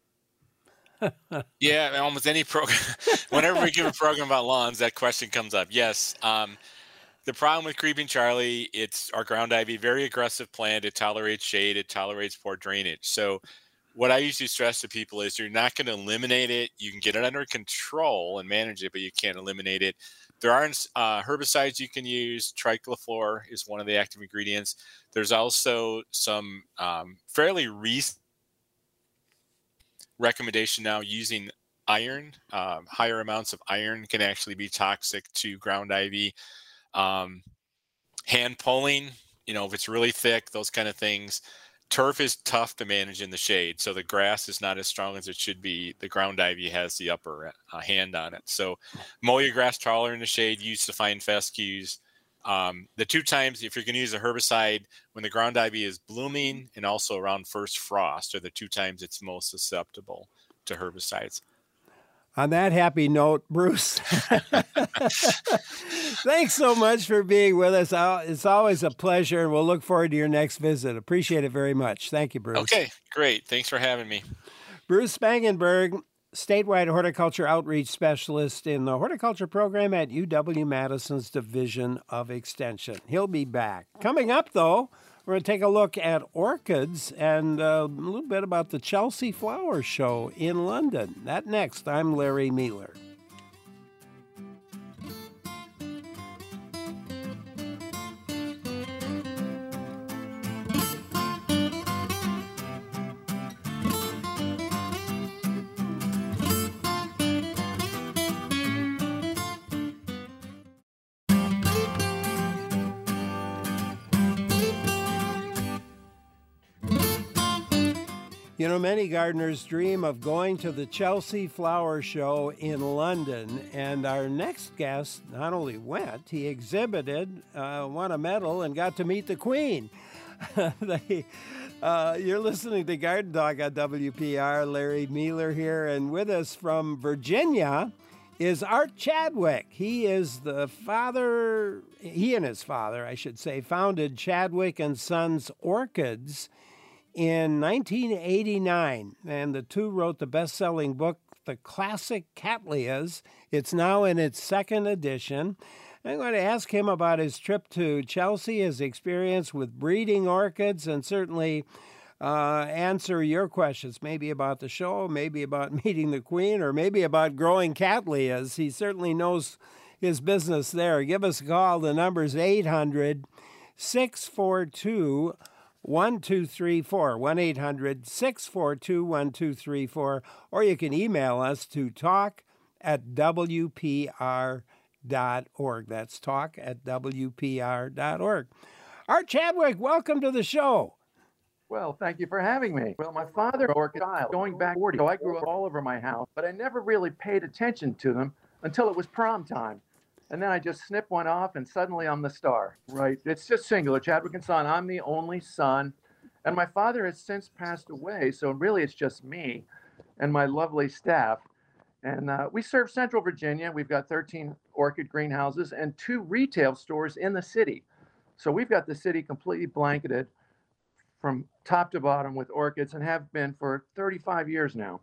S2: Yeah, almost any program. Whenever we give a program about lawns, that question comes up. Yes. Um, the problem with Creeping Charlie, it's our ground ivy, very aggressive plant. It tolerates shade. It tolerates poor drainage. So what I usually stress to people is you're not going to eliminate it. You can get it under control and manage it, but you can't eliminate it. There are uh, herbicides you can use. Tricloflor is one of the active ingredients. There's also some um, fairly recent recommendation now using iron. Um, higher amounts of iron can actually be toxic to ground ivy. Um, hand pulling, you know, if it's really thick, those kind of things. Turf is tough to manage in the shade, so the grass is not as strong as it should be. The ground ivy has the upper uh, hand on it. So mow your grass taller in the shade, use to find fescues. Um, the two times, if you're going to use a herbicide, when the ground ivy is blooming and also around first frost are the two times it's most susceptible to herbicides.
S1: On that happy note, Bruce, thanks so much for being with us. It's always a pleasure, and we'll look forward to your next visit. Appreciate it very much. Thank you, Bruce.
S2: Okay, great. Thanks for having me.
S1: Bruce Spangenberg, statewide horticulture outreach specialist in the horticulture program at U W-Madison's Division of Extension. He'll be back. Coming up, though, we're going to take a look at orchids and uh, a little bit about the Chelsea Flower Show in London. That next. I'm Larry Mueller. You know, many gardeners dream of going to the Chelsea Flower Show in London, and our next guest not only went, he exhibited, uh, won a medal, and got to meet the Queen. they, uh, you're listening to Garden Talk on W P R. Larry Mueller here, and with us from Virginia is Art Chadwick. He is the father, he and his father, I should say, founded Chadwick and Sons Orchids in nineteen eighty-nine, and the two wrote the best-selling book, The Classic Cattleyas. It's now in its second edition. I'm going to ask him about his trip to Chelsea, his experience with breeding orchids, and certainly uh, answer your questions, maybe about the show, maybe about meeting the Queen, or maybe about growing cattleyas. He certainly knows his business there. Give us a call. The number's eight hundred, six four two, one two three four, one eight hundred, six four two, one two three four, or you can email us to talk at W P R dot org. That's talk at W P R dot org. Art Chadwick, welcome to the show.
S18: Well, thank you for having me. Well, my father was an orchid child, going back forty, so I grew up all over my house, but I never really paid attention to them until it was prom time. And then I just snip one off, and suddenly I'm the star. Right. It's just singular, Chadwick and Son. I'm the only son, and my father has since passed away, so really it's just me and my lovely staff. And uh, we serve Central Virginia. We've got thirteen orchid greenhouses and two retail stores in the city. So we've got the city completely blanketed from top to bottom with orchids, and have been for thirty-five years now.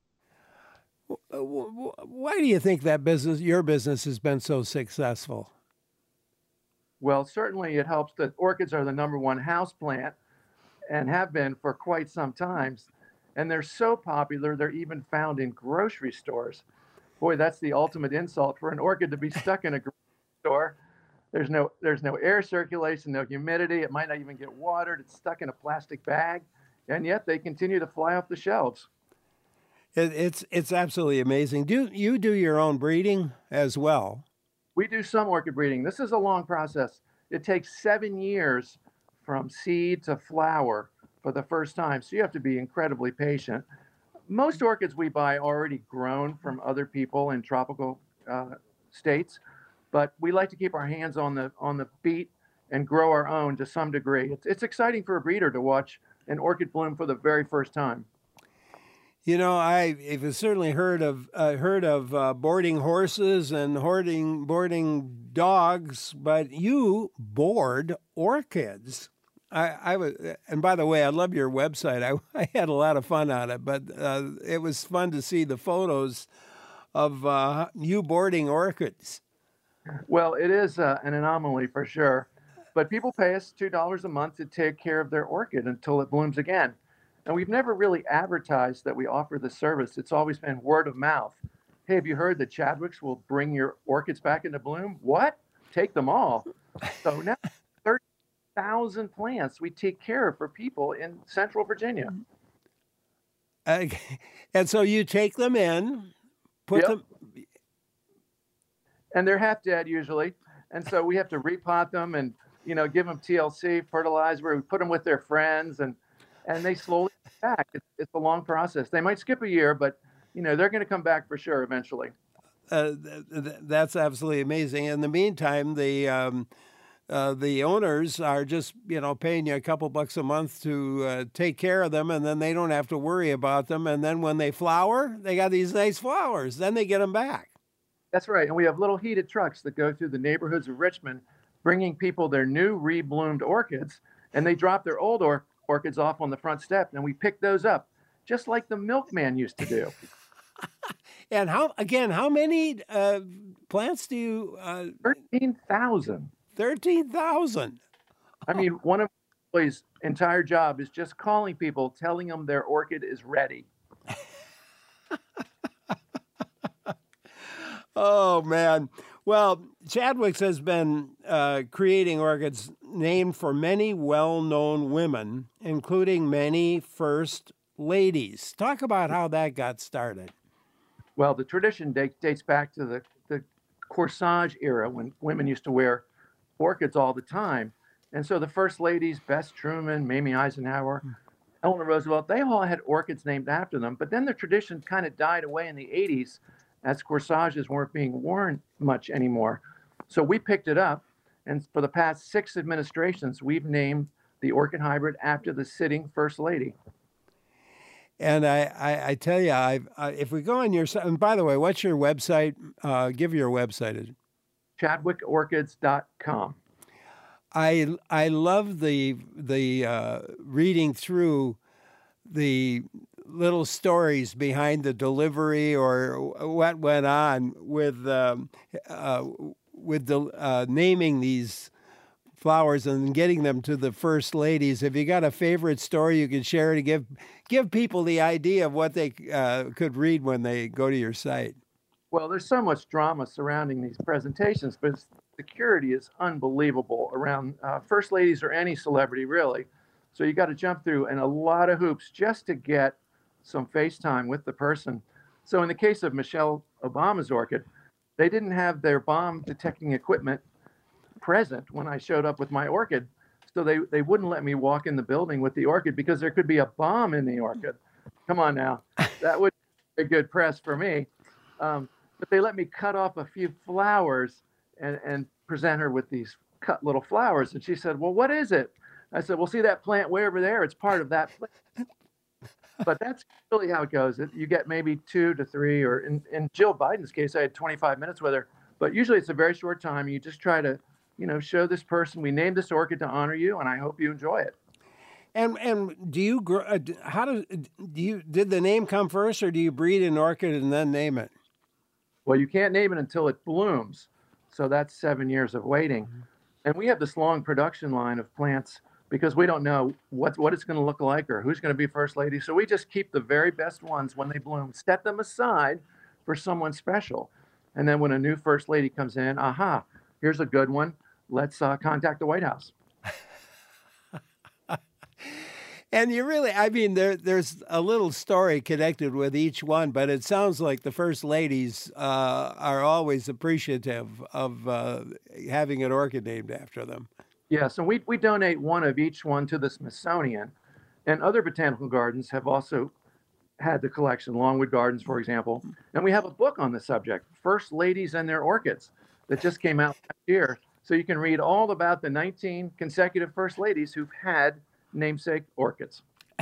S1: Why do you think that business, your business, has been so successful?
S18: Well, certainly it helps that orchids are the number one house plant and have been for quite some time. And they're so popular, they're even found in grocery stores. Boy, that's the ultimate insult for an orchid to be stuck in a grocery store. There's no, there's no air circulation, no humidity. It might not even get watered. It's stuck in a plastic bag, and yet they continue to fly off the shelves.
S1: It, it's it's absolutely amazing. Do you do your own breeding as well?
S18: We do some orchid breeding. This is a long process. It takes seven years from seed to flower for the first time, so you have to be incredibly patient. Most orchids we buy already grown from other people in tropical uh, states, but we like to keep our hands on the on the beat and grow our own to some degree. It's it's exciting for a breeder to watch an orchid bloom for the very first time.
S1: You know, I have certainly heard of uh, heard of uh, boarding horses and hoarding boarding dogs, but you board orchids. I, I was, and by the way, I love your website. I, I had a lot of fun on it, but uh, it was fun to see the photos of uh, you boarding orchids.
S18: Well, it is uh, an anomaly for sure, but people pay us two dollars a month to take care of their orchid until it blooms again. And we've never really advertised that we offer the service. It's always been word of mouth. Hey, have you heard that Chadwick's will bring your orchids back into bloom? What? Take them all. So now thirty thousand plants we take care of for people in Central Virginia.
S1: Uh, and so you take them in, put
S18: Yep.
S1: them...
S18: And they're half dead usually. And so we have to repot them and, you know, give them T L C, fertilizer. We put them with their friends, and and they slowly come back. It's, it's a long process. They might skip a year, but, you know, they're going to come back for sure eventually.
S1: Uh, th- th- that's absolutely amazing. In the meantime, the um, uh, the owners are just, you know, paying you a couple bucks a month to uh, take care of them, and then they don't have to worry about them. And then when they flower, they got these nice flowers. Then they get them back.
S18: That's right. And we have little heated trucks that go through the neighborhoods of Richmond, bringing people their new rebloomed orchids, and they drop their old or- orchids off on the front step, and we pick those up, just like the milkman used to do.
S1: And how, again, how many uh, plants do you? Uh,
S18: thirteen thousand.
S1: thirteen thousand.
S18: I mean, one of my employees' entire job is just calling people, telling them their orchid is ready.
S1: Oh, man. Well, Chadwick's has been uh, creating orchids named for many well-known women, including many first ladies. Talk about how that got started.
S18: Well, the tradition date, dates back to the, the corsage era when women used to wear orchids all the time. And so the first ladies, Bess Truman, Mamie Eisenhower, Eleanor Roosevelt, they all had orchids named after them. But then the tradition kind of died away in the eighties as corsages weren't being worn much anymore. So we picked it up, and for the past six administrations, we've named the orchid hybrid after the sitting first lady.
S1: And I, I, I tell you, I, I, if we go on your site, and by the way, what's your website? Uh, give your website.
S18: Chadwick Orchids dot com.
S1: I, I love the, the uh, reading through the little stories behind the delivery or what went on with um, uh, with the uh, naming these flowers and getting them to the first ladies. Have you got a favorite story you can share to give give people the idea of what they uh, could read when they go to your site?
S18: Well, there's so much drama surrounding these presentations, but security is unbelievable around uh, first ladies or any celebrity, really. So you got to jump through and a lot of hoops just to get some FaceTime with the person. So in the case of Michelle Obama's orchid, they didn't have their bomb detecting equipment present when I showed up with my orchid. So they, they wouldn't let me walk in the building with the orchid because there could be a bomb in the orchid. Come on now. That would be a good press for me. Um, but they let me cut off a few flowers and, and present her with these cut little flowers. And she said, well, what is it? I said, well, see that plant way over there? It's part of that plant. But that's really how it goes. It, you get maybe two to three, or in, in Jill Biden's case, I had twenty-five minutes with her. But usually it's a very short time. You just try to, you know, show this person, we named this orchid to honor you, and I hope you enjoy it.
S1: And and do you grow? How do do you did the name come first, or do you breed an orchid and then name it?
S18: Well, you can't name it until it blooms, so that's seven years of waiting. Mm-hmm. And we have this long production line of plants because we don't know what what it's going to look like or who's going to be first lady. So we just keep the very best ones when they bloom, set them aside for someone special, and then when a new first lady comes in, aha, here's a good one. Let's uh, contact the White House.
S1: And you really, I mean, there there's a little story connected with each one, but it sounds like the first ladies uh, are always appreciative of uh, having an orchid named after them.
S18: Yeah, so we, we donate one of each one to the Smithsonian, and other botanical gardens have also had the collection, Longwood Gardens, for example. And we have a book on the subject, First Ladies and Their Orchids, that just came out last year. So you can read all about the nineteen consecutive first ladies who've had namesake orchids.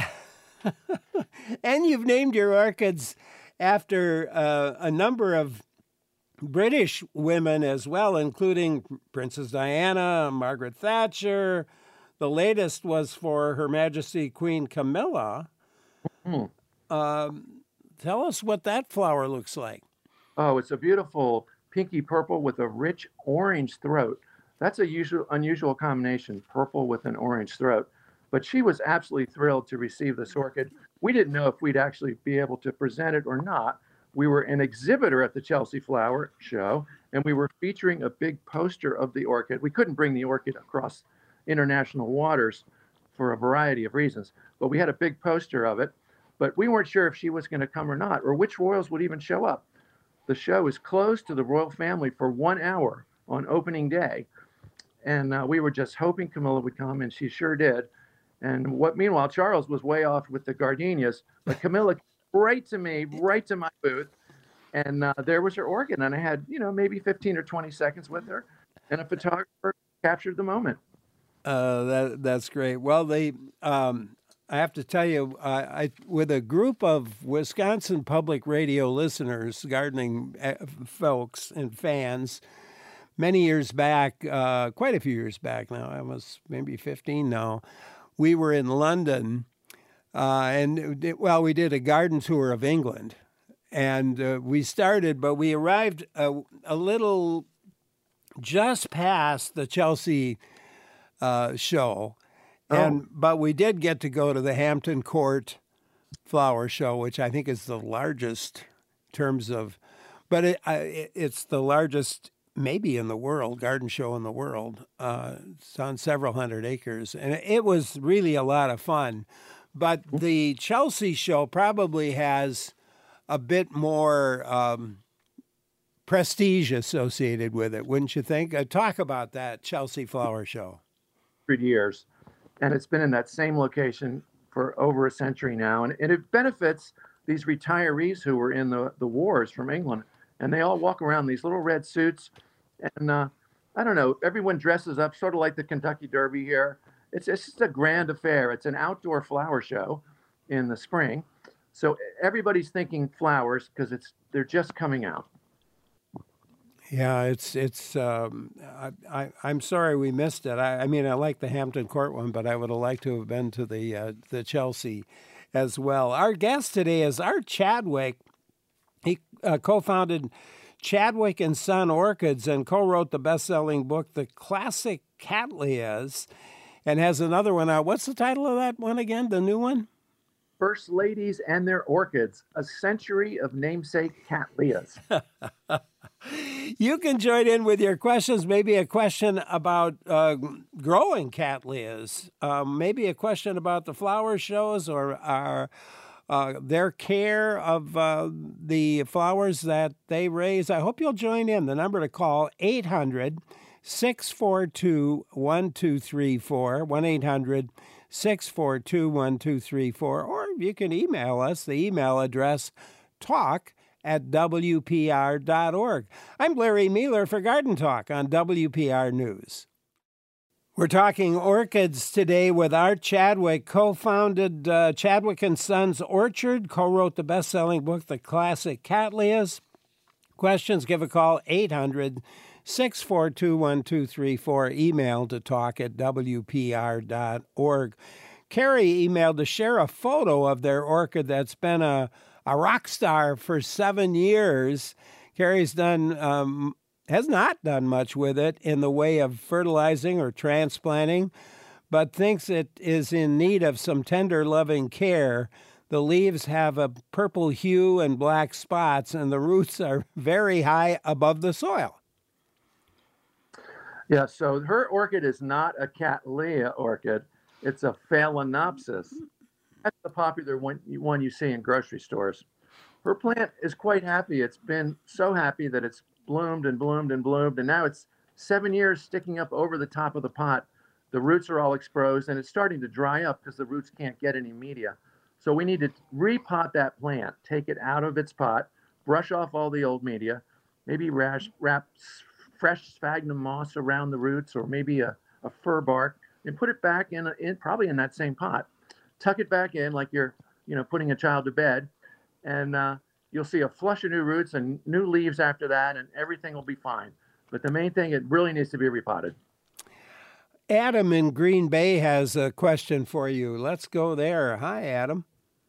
S1: And you've named your orchids after uh, a number of British women as well, including Princess Diana, Margaret Thatcher. The latest was for Her Majesty Queen Camilla. Mm-hmm. Um, tell us what that flower looks like.
S18: Oh, it's a beautiful pinky purple with a rich orange throat. That's a usual, unusual combination, purple with an orange throat. But she was absolutely thrilled to receive this orchid. We didn't know if we'd actually be able to present it or not. We were an exhibitor at the Chelsea Flower Show, and we were featuring a big poster of the orchid. We couldn't bring the orchid across international waters for a variety of reasons, but we had a big poster of it. But we weren't sure if she was going to come or not, or which royals would even show up. The show is closed to the royal family for one hour on opening day. And uh, we were just hoping Camilla would come, and she sure did. And what, meanwhile, Charles was way off with the gardenias, but Camilla came right to me, right to my booth. And uh, there was her orchid. And I had, you know, maybe fifteen or twenty seconds with her. And a photographer captured the moment.
S1: Uh, that That's great. Well, they, um, I have to tell you, I, I with a group of Wisconsin Public Radio listeners, gardening folks and fans, many years back, uh, quite a few years back now, I was maybe fifteen now, we were in London, uh, and, well, we did a garden tour of England. And uh, we started, but we arrived a, a little just past the Chelsea uh, show. And oh. But we did get to go to the Hampton Court Flower Show, which I think is the largest in terms of, but it, it, it's the largest maybe in the world, garden show in the world. Uh, it's on several hundred acres. And it was really a lot of fun. But the Chelsea show probably has a bit more um, prestige associated with it, wouldn't you think? Uh, talk about that Chelsea Flower Show.
S18: Years. And it's been in that same location for over a century now. And, and it benefits these retirees who were in the, the wars from England. And they all walk around in these little red suits. And uh, I don't know, everyone dresses up sort of like the Kentucky Derby here. It's, it's just a grand affair. It's an outdoor flower show in the spring. So everybody's thinking flowers because it's they're just coming out.
S1: Yeah, it's it's. Um, I, I I'm sorry we missed it. I, I mean, I like the Hampton Court one, but I would have liked to have been to the uh, the Chelsea as well. Our guest today is Art Chadwick. He uh, co-founded Chadwick and Son Orchids and co-wrote the best-selling book, The Classic Cattleyas, and has another one out. What's the title of that one again, the new one?
S18: First Ladies and Their Orchids, A Century of Namesake Cattleyas.
S1: You can join in with your questions, maybe a question about uh, growing Cattleyas, uh, maybe a question about the flower shows or our, uh, their care of uh, the flowers that they raise. I hope you'll join in. The number to call, eight hundred, six four two, one two three four, one eight hundred, six four two, one two three four, or you can email us. The email address, talk at W P R dot org. I'm Larry Mealer for Garden Talk on W P R News. We're talking orchids today with Art Chadwick, co-founded uh, Chadwick and Sons Orchard, co-wrote the best-selling book, The Classic Cattleyas. Questions, give a call, eight hundred, six four two, one two three four, email to talk at W P R dot org. Carrie emailed to share a photo of their orchid that's been a a rock star for seven years. Carrie's done, um, has not done much with it in the way of fertilizing or transplanting, but thinks it is in need of some tender, loving care. The leaves have a purple hue and black spots, and the roots are very high above the soil.
S18: Yeah, so her orchid is not a Cattleya orchid. It's a Phalaenopsis. That's the popular one, one you see in grocery stores. Her plant is quite happy. It's been so happy that it's bloomed and bloomed and bloomed, and now it's seven years sticking up over the top of the pot. The roots are all exposed, and it's starting to dry up because the roots can't get any media. So we need to repot that plant, take it out of its pot, brush off all the old media, maybe rash, wrap fresh sphagnum moss around the roots, or maybe a, a fir bark, and put it back in, a, in probably in that same pot. Tuck it back in like you're, you know, putting a child to bed, and uh, you'll see a flush of new roots and new leaves after that, and everything will be fine. But the main thing, it really needs to be repotted.
S1: Adam in Green Bay has a question for you. Let's go there. Hi, Adam.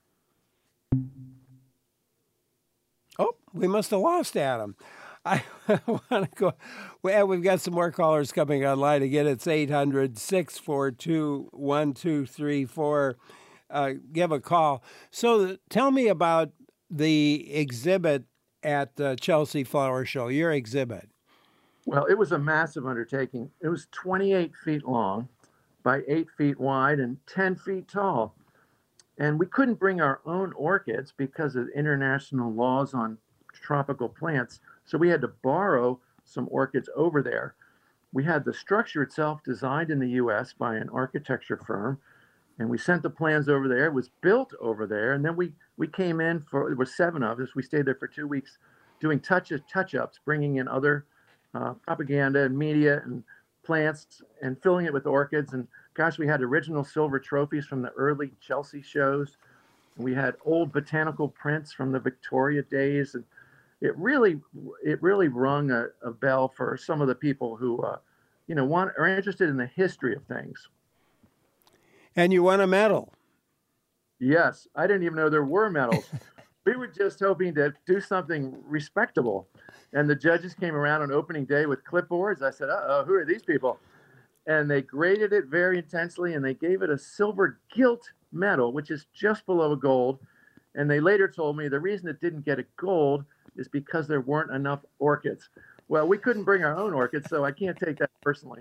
S1: Oh, we must have lost Adam. I want to go. Well, we've got some more callers coming online. Again, it's eight hundred, six four two, one two three four. Uh, give a call. So tell me about the exhibit at the Chelsea Flower Show, your exhibit.
S18: Well, it was a massive undertaking. It was twenty-eight feet long by eight feet wide and ten feet tall. And we couldn't bring our own orchids because of international laws on tropical plants. So we had to borrow some orchids over there. We had the structure itself designed in the U S by an architecture firm, and we sent the plans over there. It was built over there, and then we we came in for, there were seven of us. We stayed there for two weeks doing touch touch-ups, bringing in other uh, propaganda and media and plants and filling it with orchids. And gosh, we had original silver trophies from the early Chelsea shows. We had old botanical prints from the Victoria days, and it really, it really rung a, a bell for some of the people who, uh, you know, want are interested in the history of things.
S1: And you won a medal.
S18: Yes, I didn't even know there were medals. We were just hoping to do something respectable, and the judges came around on opening day with clipboards. I said, "Uh-oh, who are these people?" And they graded it very intensely, and they gave it a silver gilt medal, which is just below a gold. And they later told me the reason it didn't get a gold is because there weren't enough orchids. Well, we couldn't bring our own orchids, so I can't take that personally.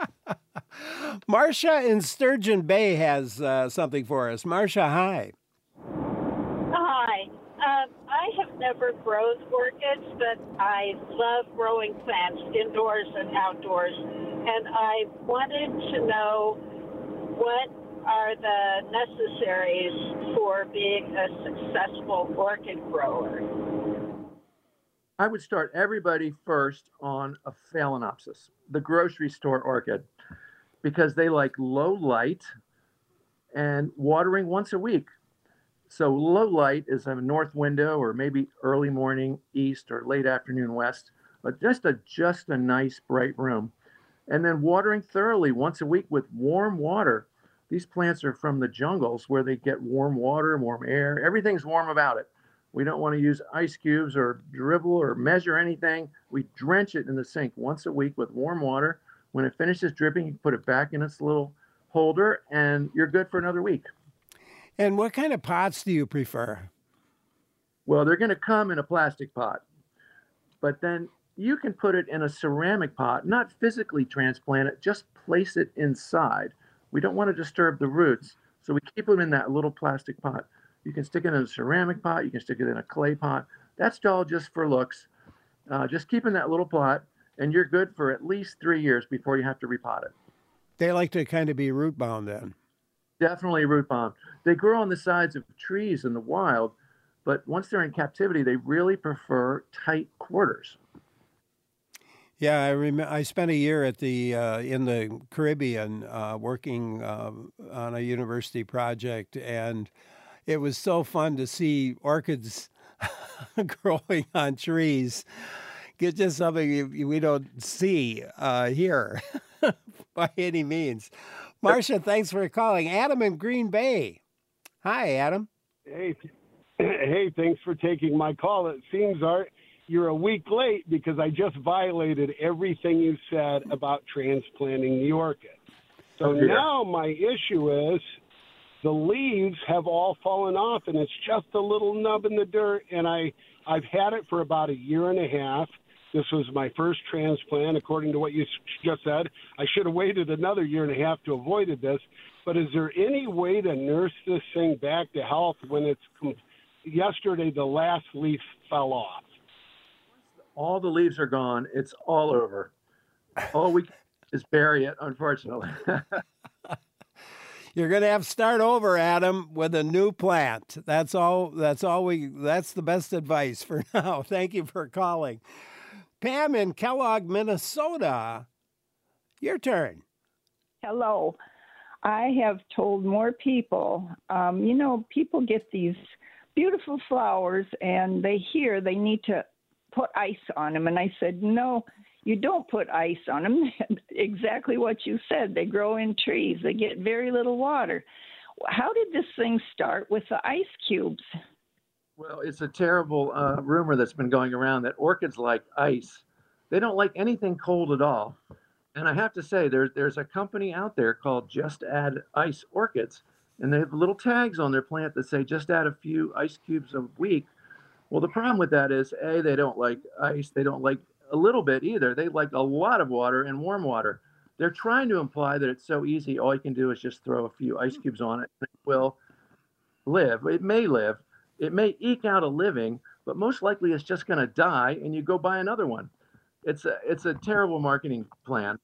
S1: Marcia in Sturgeon Bay has uh, something for us. Marcia, hi.
S19: Hi. Um, I have never grown orchids, but I love growing plants indoors and outdoors. And I wanted to know what are the necessaries for being a successful orchid grower.
S18: I would start everybody first on a Phalaenopsis, the grocery store orchid, because they like low light and watering once a week. So low light is a north window or maybe early morning east or late afternoon west, but just a just a nice bright room. And then watering thoroughly once a week with warm water. These plants are from the jungles where they get warm water, warm air. Everything's warm about it. We don't want to use ice cubes or dribble or measure anything. We drench it in the sink once a week with warm water. When it finishes dripping, you put it back in its little holder, and you're good for another week.
S1: And what kind of pots do you prefer?
S18: Well, they're going to come in a plastic pot, but then you can put it in a ceramic pot, not physically transplant it, just place it inside. We don't want to disturb the roots, so we keep them in that little plastic pot. You can stick it in a ceramic pot, you can stick it in a clay pot. That's all just for looks. Uh, just keep in that little pot, and you're good for at least three years before you have to repot it.
S1: They like to kind of be root bound then.
S18: Definitely root bound. They grow on the sides of trees in the wild, but once they're in captivity, they really prefer tight quarters.
S1: Yeah, I remember. I spent a year at the uh, in the Caribbean uh, working uh, on a university project, and it was so fun to see orchids growing on trees. It's just something we don't see uh, here by any means. Marcia, thanks for calling. Adam in Green Bay. Hi, Adam.
S20: Hey, hey, thanks for taking my call. It seems, Art, you're a week late because I just violated everything you said about transplanting the orchid. So
S18: Oh, dear.
S20: now my issue is the leaves have all fallen off, and it's just a little nub in the dirt, and I, I've had it for about a year and a half. This was my first transplant, according to what you s- just said. I should have waited another year and a half to avoid this. But is there any way to nurse this thing back to health when it's com- yesterday the last leaf fell off?
S18: All the leaves are gone. It's all over. All we can do is bury it, unfortunately.
S1: You're going to have to start over, Adam, with a new plant. That's all. That's all we. That's the best advice for now. Thank you for calling, Pam in Kellogg, Minnesota. Your turn.
S21: Hello. I have told more people, um, you know, people get these beautiful flowers and they hear they need to put ice on them. And I said, no, you don't put ice on them. Exactly what you said. They grow in trees. They get very little water. How did this thing start with the ice cubes?
S18: Well, it's a terrible uh, rumor that's been going around that orchids like ice. They don't like anything cold at all. And I have to say, there's there's a company out there called Just Add Ice Orchids, and they have little tags on their plant that say just add a few ice cubes a week. Well, the problem with that is, A, they don't like ice. They don't like a little bit either. They like a lot of water and warm water. They're trying to imply that it's so easy, all you can do is just throw a few ice cubes on it, and it will live. It may live. It may eke out a living, but most likely it's just going to die, and you go buy another one. It's a, it's a terrible marketing plan.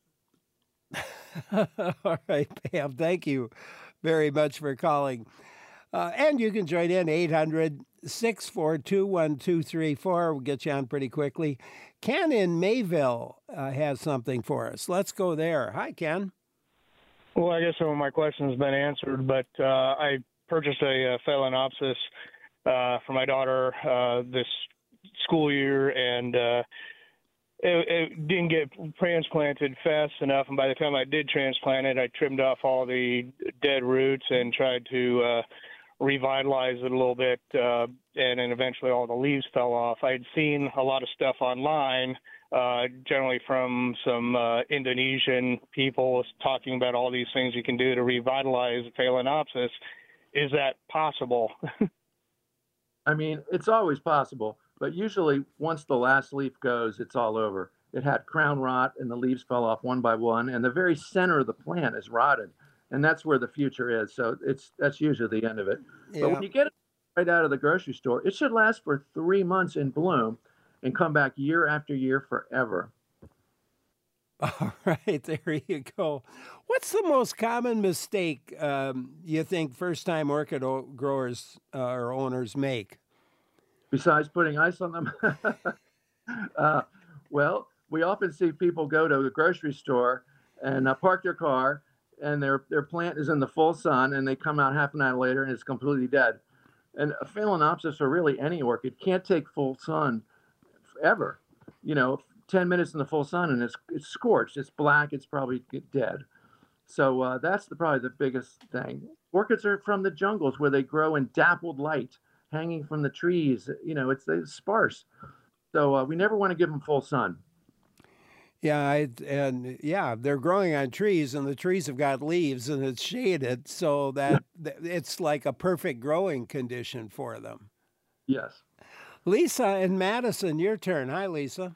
S1: All right, Pam, thank you very much for calling. Uh, and you can join in eight hundred, six four two, one two three four. We'll get you on pretty quickly. Ken in Mayville uh, has something for us. Let's go there. Hi, Ken.
S22: Well, I guess some of my questions have been answered, but uh, I purchased a, uh Phalaenopsis uh, for my daughter uh, this school year, and uh, it, it didn't get transplanted fast enough. And by the time I did transplant it, I trimmed off all the dead roots and tried to uh, revitalize it a little bit, uh, and then eventually all the leaves fell off. I'd seen a lot of stuff online, uh, generally from some uh, Indonesian people talking about all these things you can do to revitalize Phalaenopsis. Is that possible?
S18: I mean, it's always possible, but usually once the last leaf goes, it's all over. It had crown rot and the leaves fell off one by one, and the very center of the plant is rotted. And that's where the future is. So it's that's usually the end of it.
S1: Yeah.
S18: But when you get it right out of the grocery store, it should last for three months in bloom and come back year after year forever.
S1: All right, there you go. What's the most common mistake um, you think first-time orchid o- growers uh, or owners make?
S18: Besides putting ice on them? uh, well, we often see people go to the grocery store and uh, park their car, and their, their plant is in the full sun, and they come out half an hour later and it's completely dead. And a Phalaenopsis, or really any orchid, can't take full sun ever. You know, ten minutes in the full sun and it's it's scorched, it's black, it's probably dead. So uh, that's the, probably the biggest thing. Orchids are from the jungles where they grow in dappled light, hanging from the trees. You know, it's, it's sparse. So uh, we never want to give them full sun.
S1: Yeah, I, and yeah, they're growing on trees, and the trees have got leaves, and it's shaded, so that that it's like a perfect growing condition for them.
S18: Yes.
S1: Lisa and Madison, your turn. Hi, Lisa.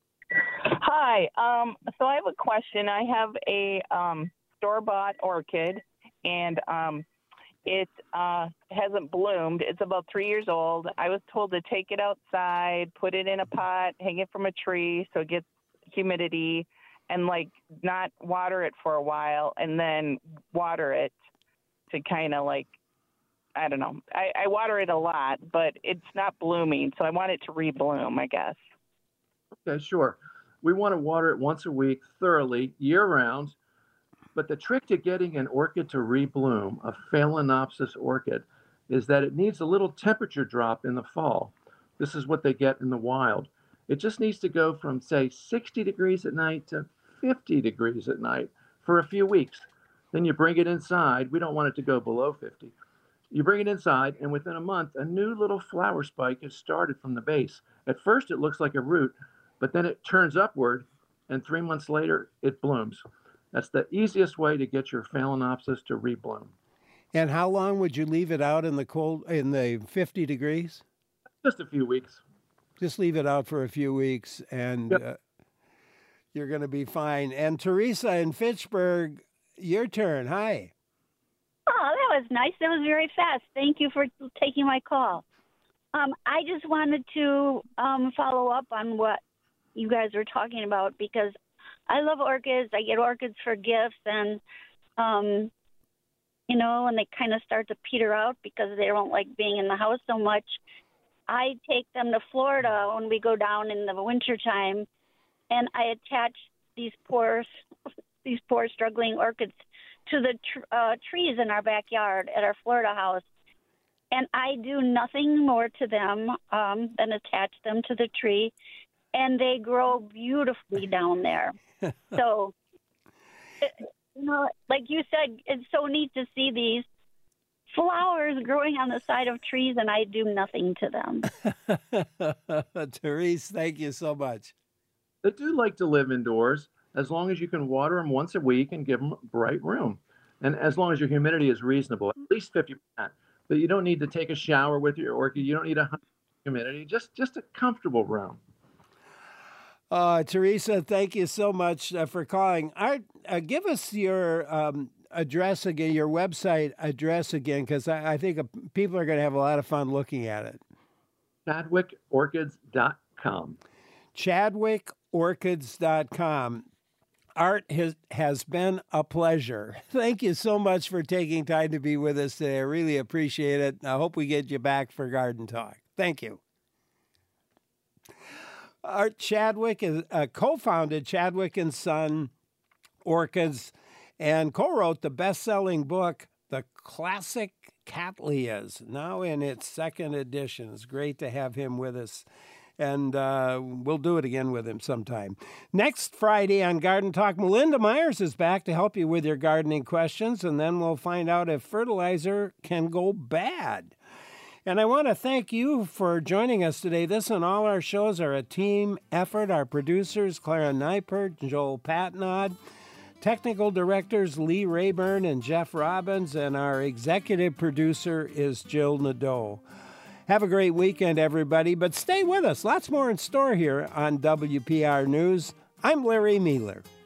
S3: Hi. Um, so I have a question. I have a um, store-bought orchid, and um, it uh, hasn't bloomed. It's about three years old. I was told to take it outside, put it in a pot, hang it from a tree so it gets humidity, and like not water it for a while, and then water it to kind of like, I don't know. I, I water it a lot, but it's not blooming, so I want it to rebloom, I guess.
S18: Okay, sure. We want to water it once a week thoroughly, year-round. But the trick to getting an orchid to rebloom, a Phalaenopsis orchid, is that it needs a little temperature drop in the fall. This is what they get in the wild. It just needs to go from, say, sixty degrees at night to fifty degrees at night for a few weeks. Then you bring it inside. We don't want it to go below fifty. You bring it inside, and within a month, a new little flower spike is started from the base. At first, it looks like a root, but then it turns upward, and three months later, it blooms. That's the easiest way to get your Phalaenopsis to rebloom.
S1: And how long would you leave it out in the cold, in the fifty degrees?
S18: Just a few weeks.
S1: Just leave it out for a few weeks, and yep. uh, you're going to be fine. And Teresa in Fitchburg, your turn. Hi.
S8: Oh, that was nice. That was very fast. Thank you for taking my call. Um, I just wanted to um, follow up on what you guys were talking about, because I love orchids. I get orchids for gifts, and, um, you know, when they kind of start to peter out because they don't like being in the house so much, I take them to Florida when we go down in the wintertime, and I attach these poor, these poor struggling orchids to the tr- uh, trees in our backyard at our Florida house. And I do nothing more to them um, than attach them to the tree, and they grow beautifully down there. So, you know, like you said, it's so neat to see these flowers growing on the side of trees, and I do nothing to them.
S1: Therese, thank you so much.
S18: They do like to live indoors as long as you can water them once a week and give them bright room. And as long as your humidity is reasonable, at least fifty percent. But you don't need to take a shower with your orchid. You don't need a humidity, just, just a comfortable room.
S1: Uh, Teresa, thank you so much uh, for calling. Art, uh, give us your um, address again, your website address again, because I, I think uh, people are going to have a lot of fun looking at it.
S18: Chadwick Orchids dot com.
S1: Chadwick Orchids dot com. Art has, has been a pleasure. Thank you so much for taking time to be with us today. I really appreciate it. I hope we get you back for Garden Talk. Thank you. Art Chadwick is, uh, co-founded Chadwick and Son Orchids and co-wrote the best-selling book, The Classic Cattleyas, now in its second edition. It's great to have him with us, and uh, we'll do it again with him sometime. Next Friday on Garden Talk, Melinda Myers is back to help you with your gardening questions, and then we'll find out if fertilizer can go bad. And I want to thank you for joining us today. This and all our shows are a team effort. Our producers, Clara Neipert and Joel Patnod. Technical directors, Lee Rayburn and Jeff Robbins. And our executive producer is Jill Nadeau. Have a great weekend, everybody. But stay with us. Lots more in store here on W P R News. I'm Larry Mueller.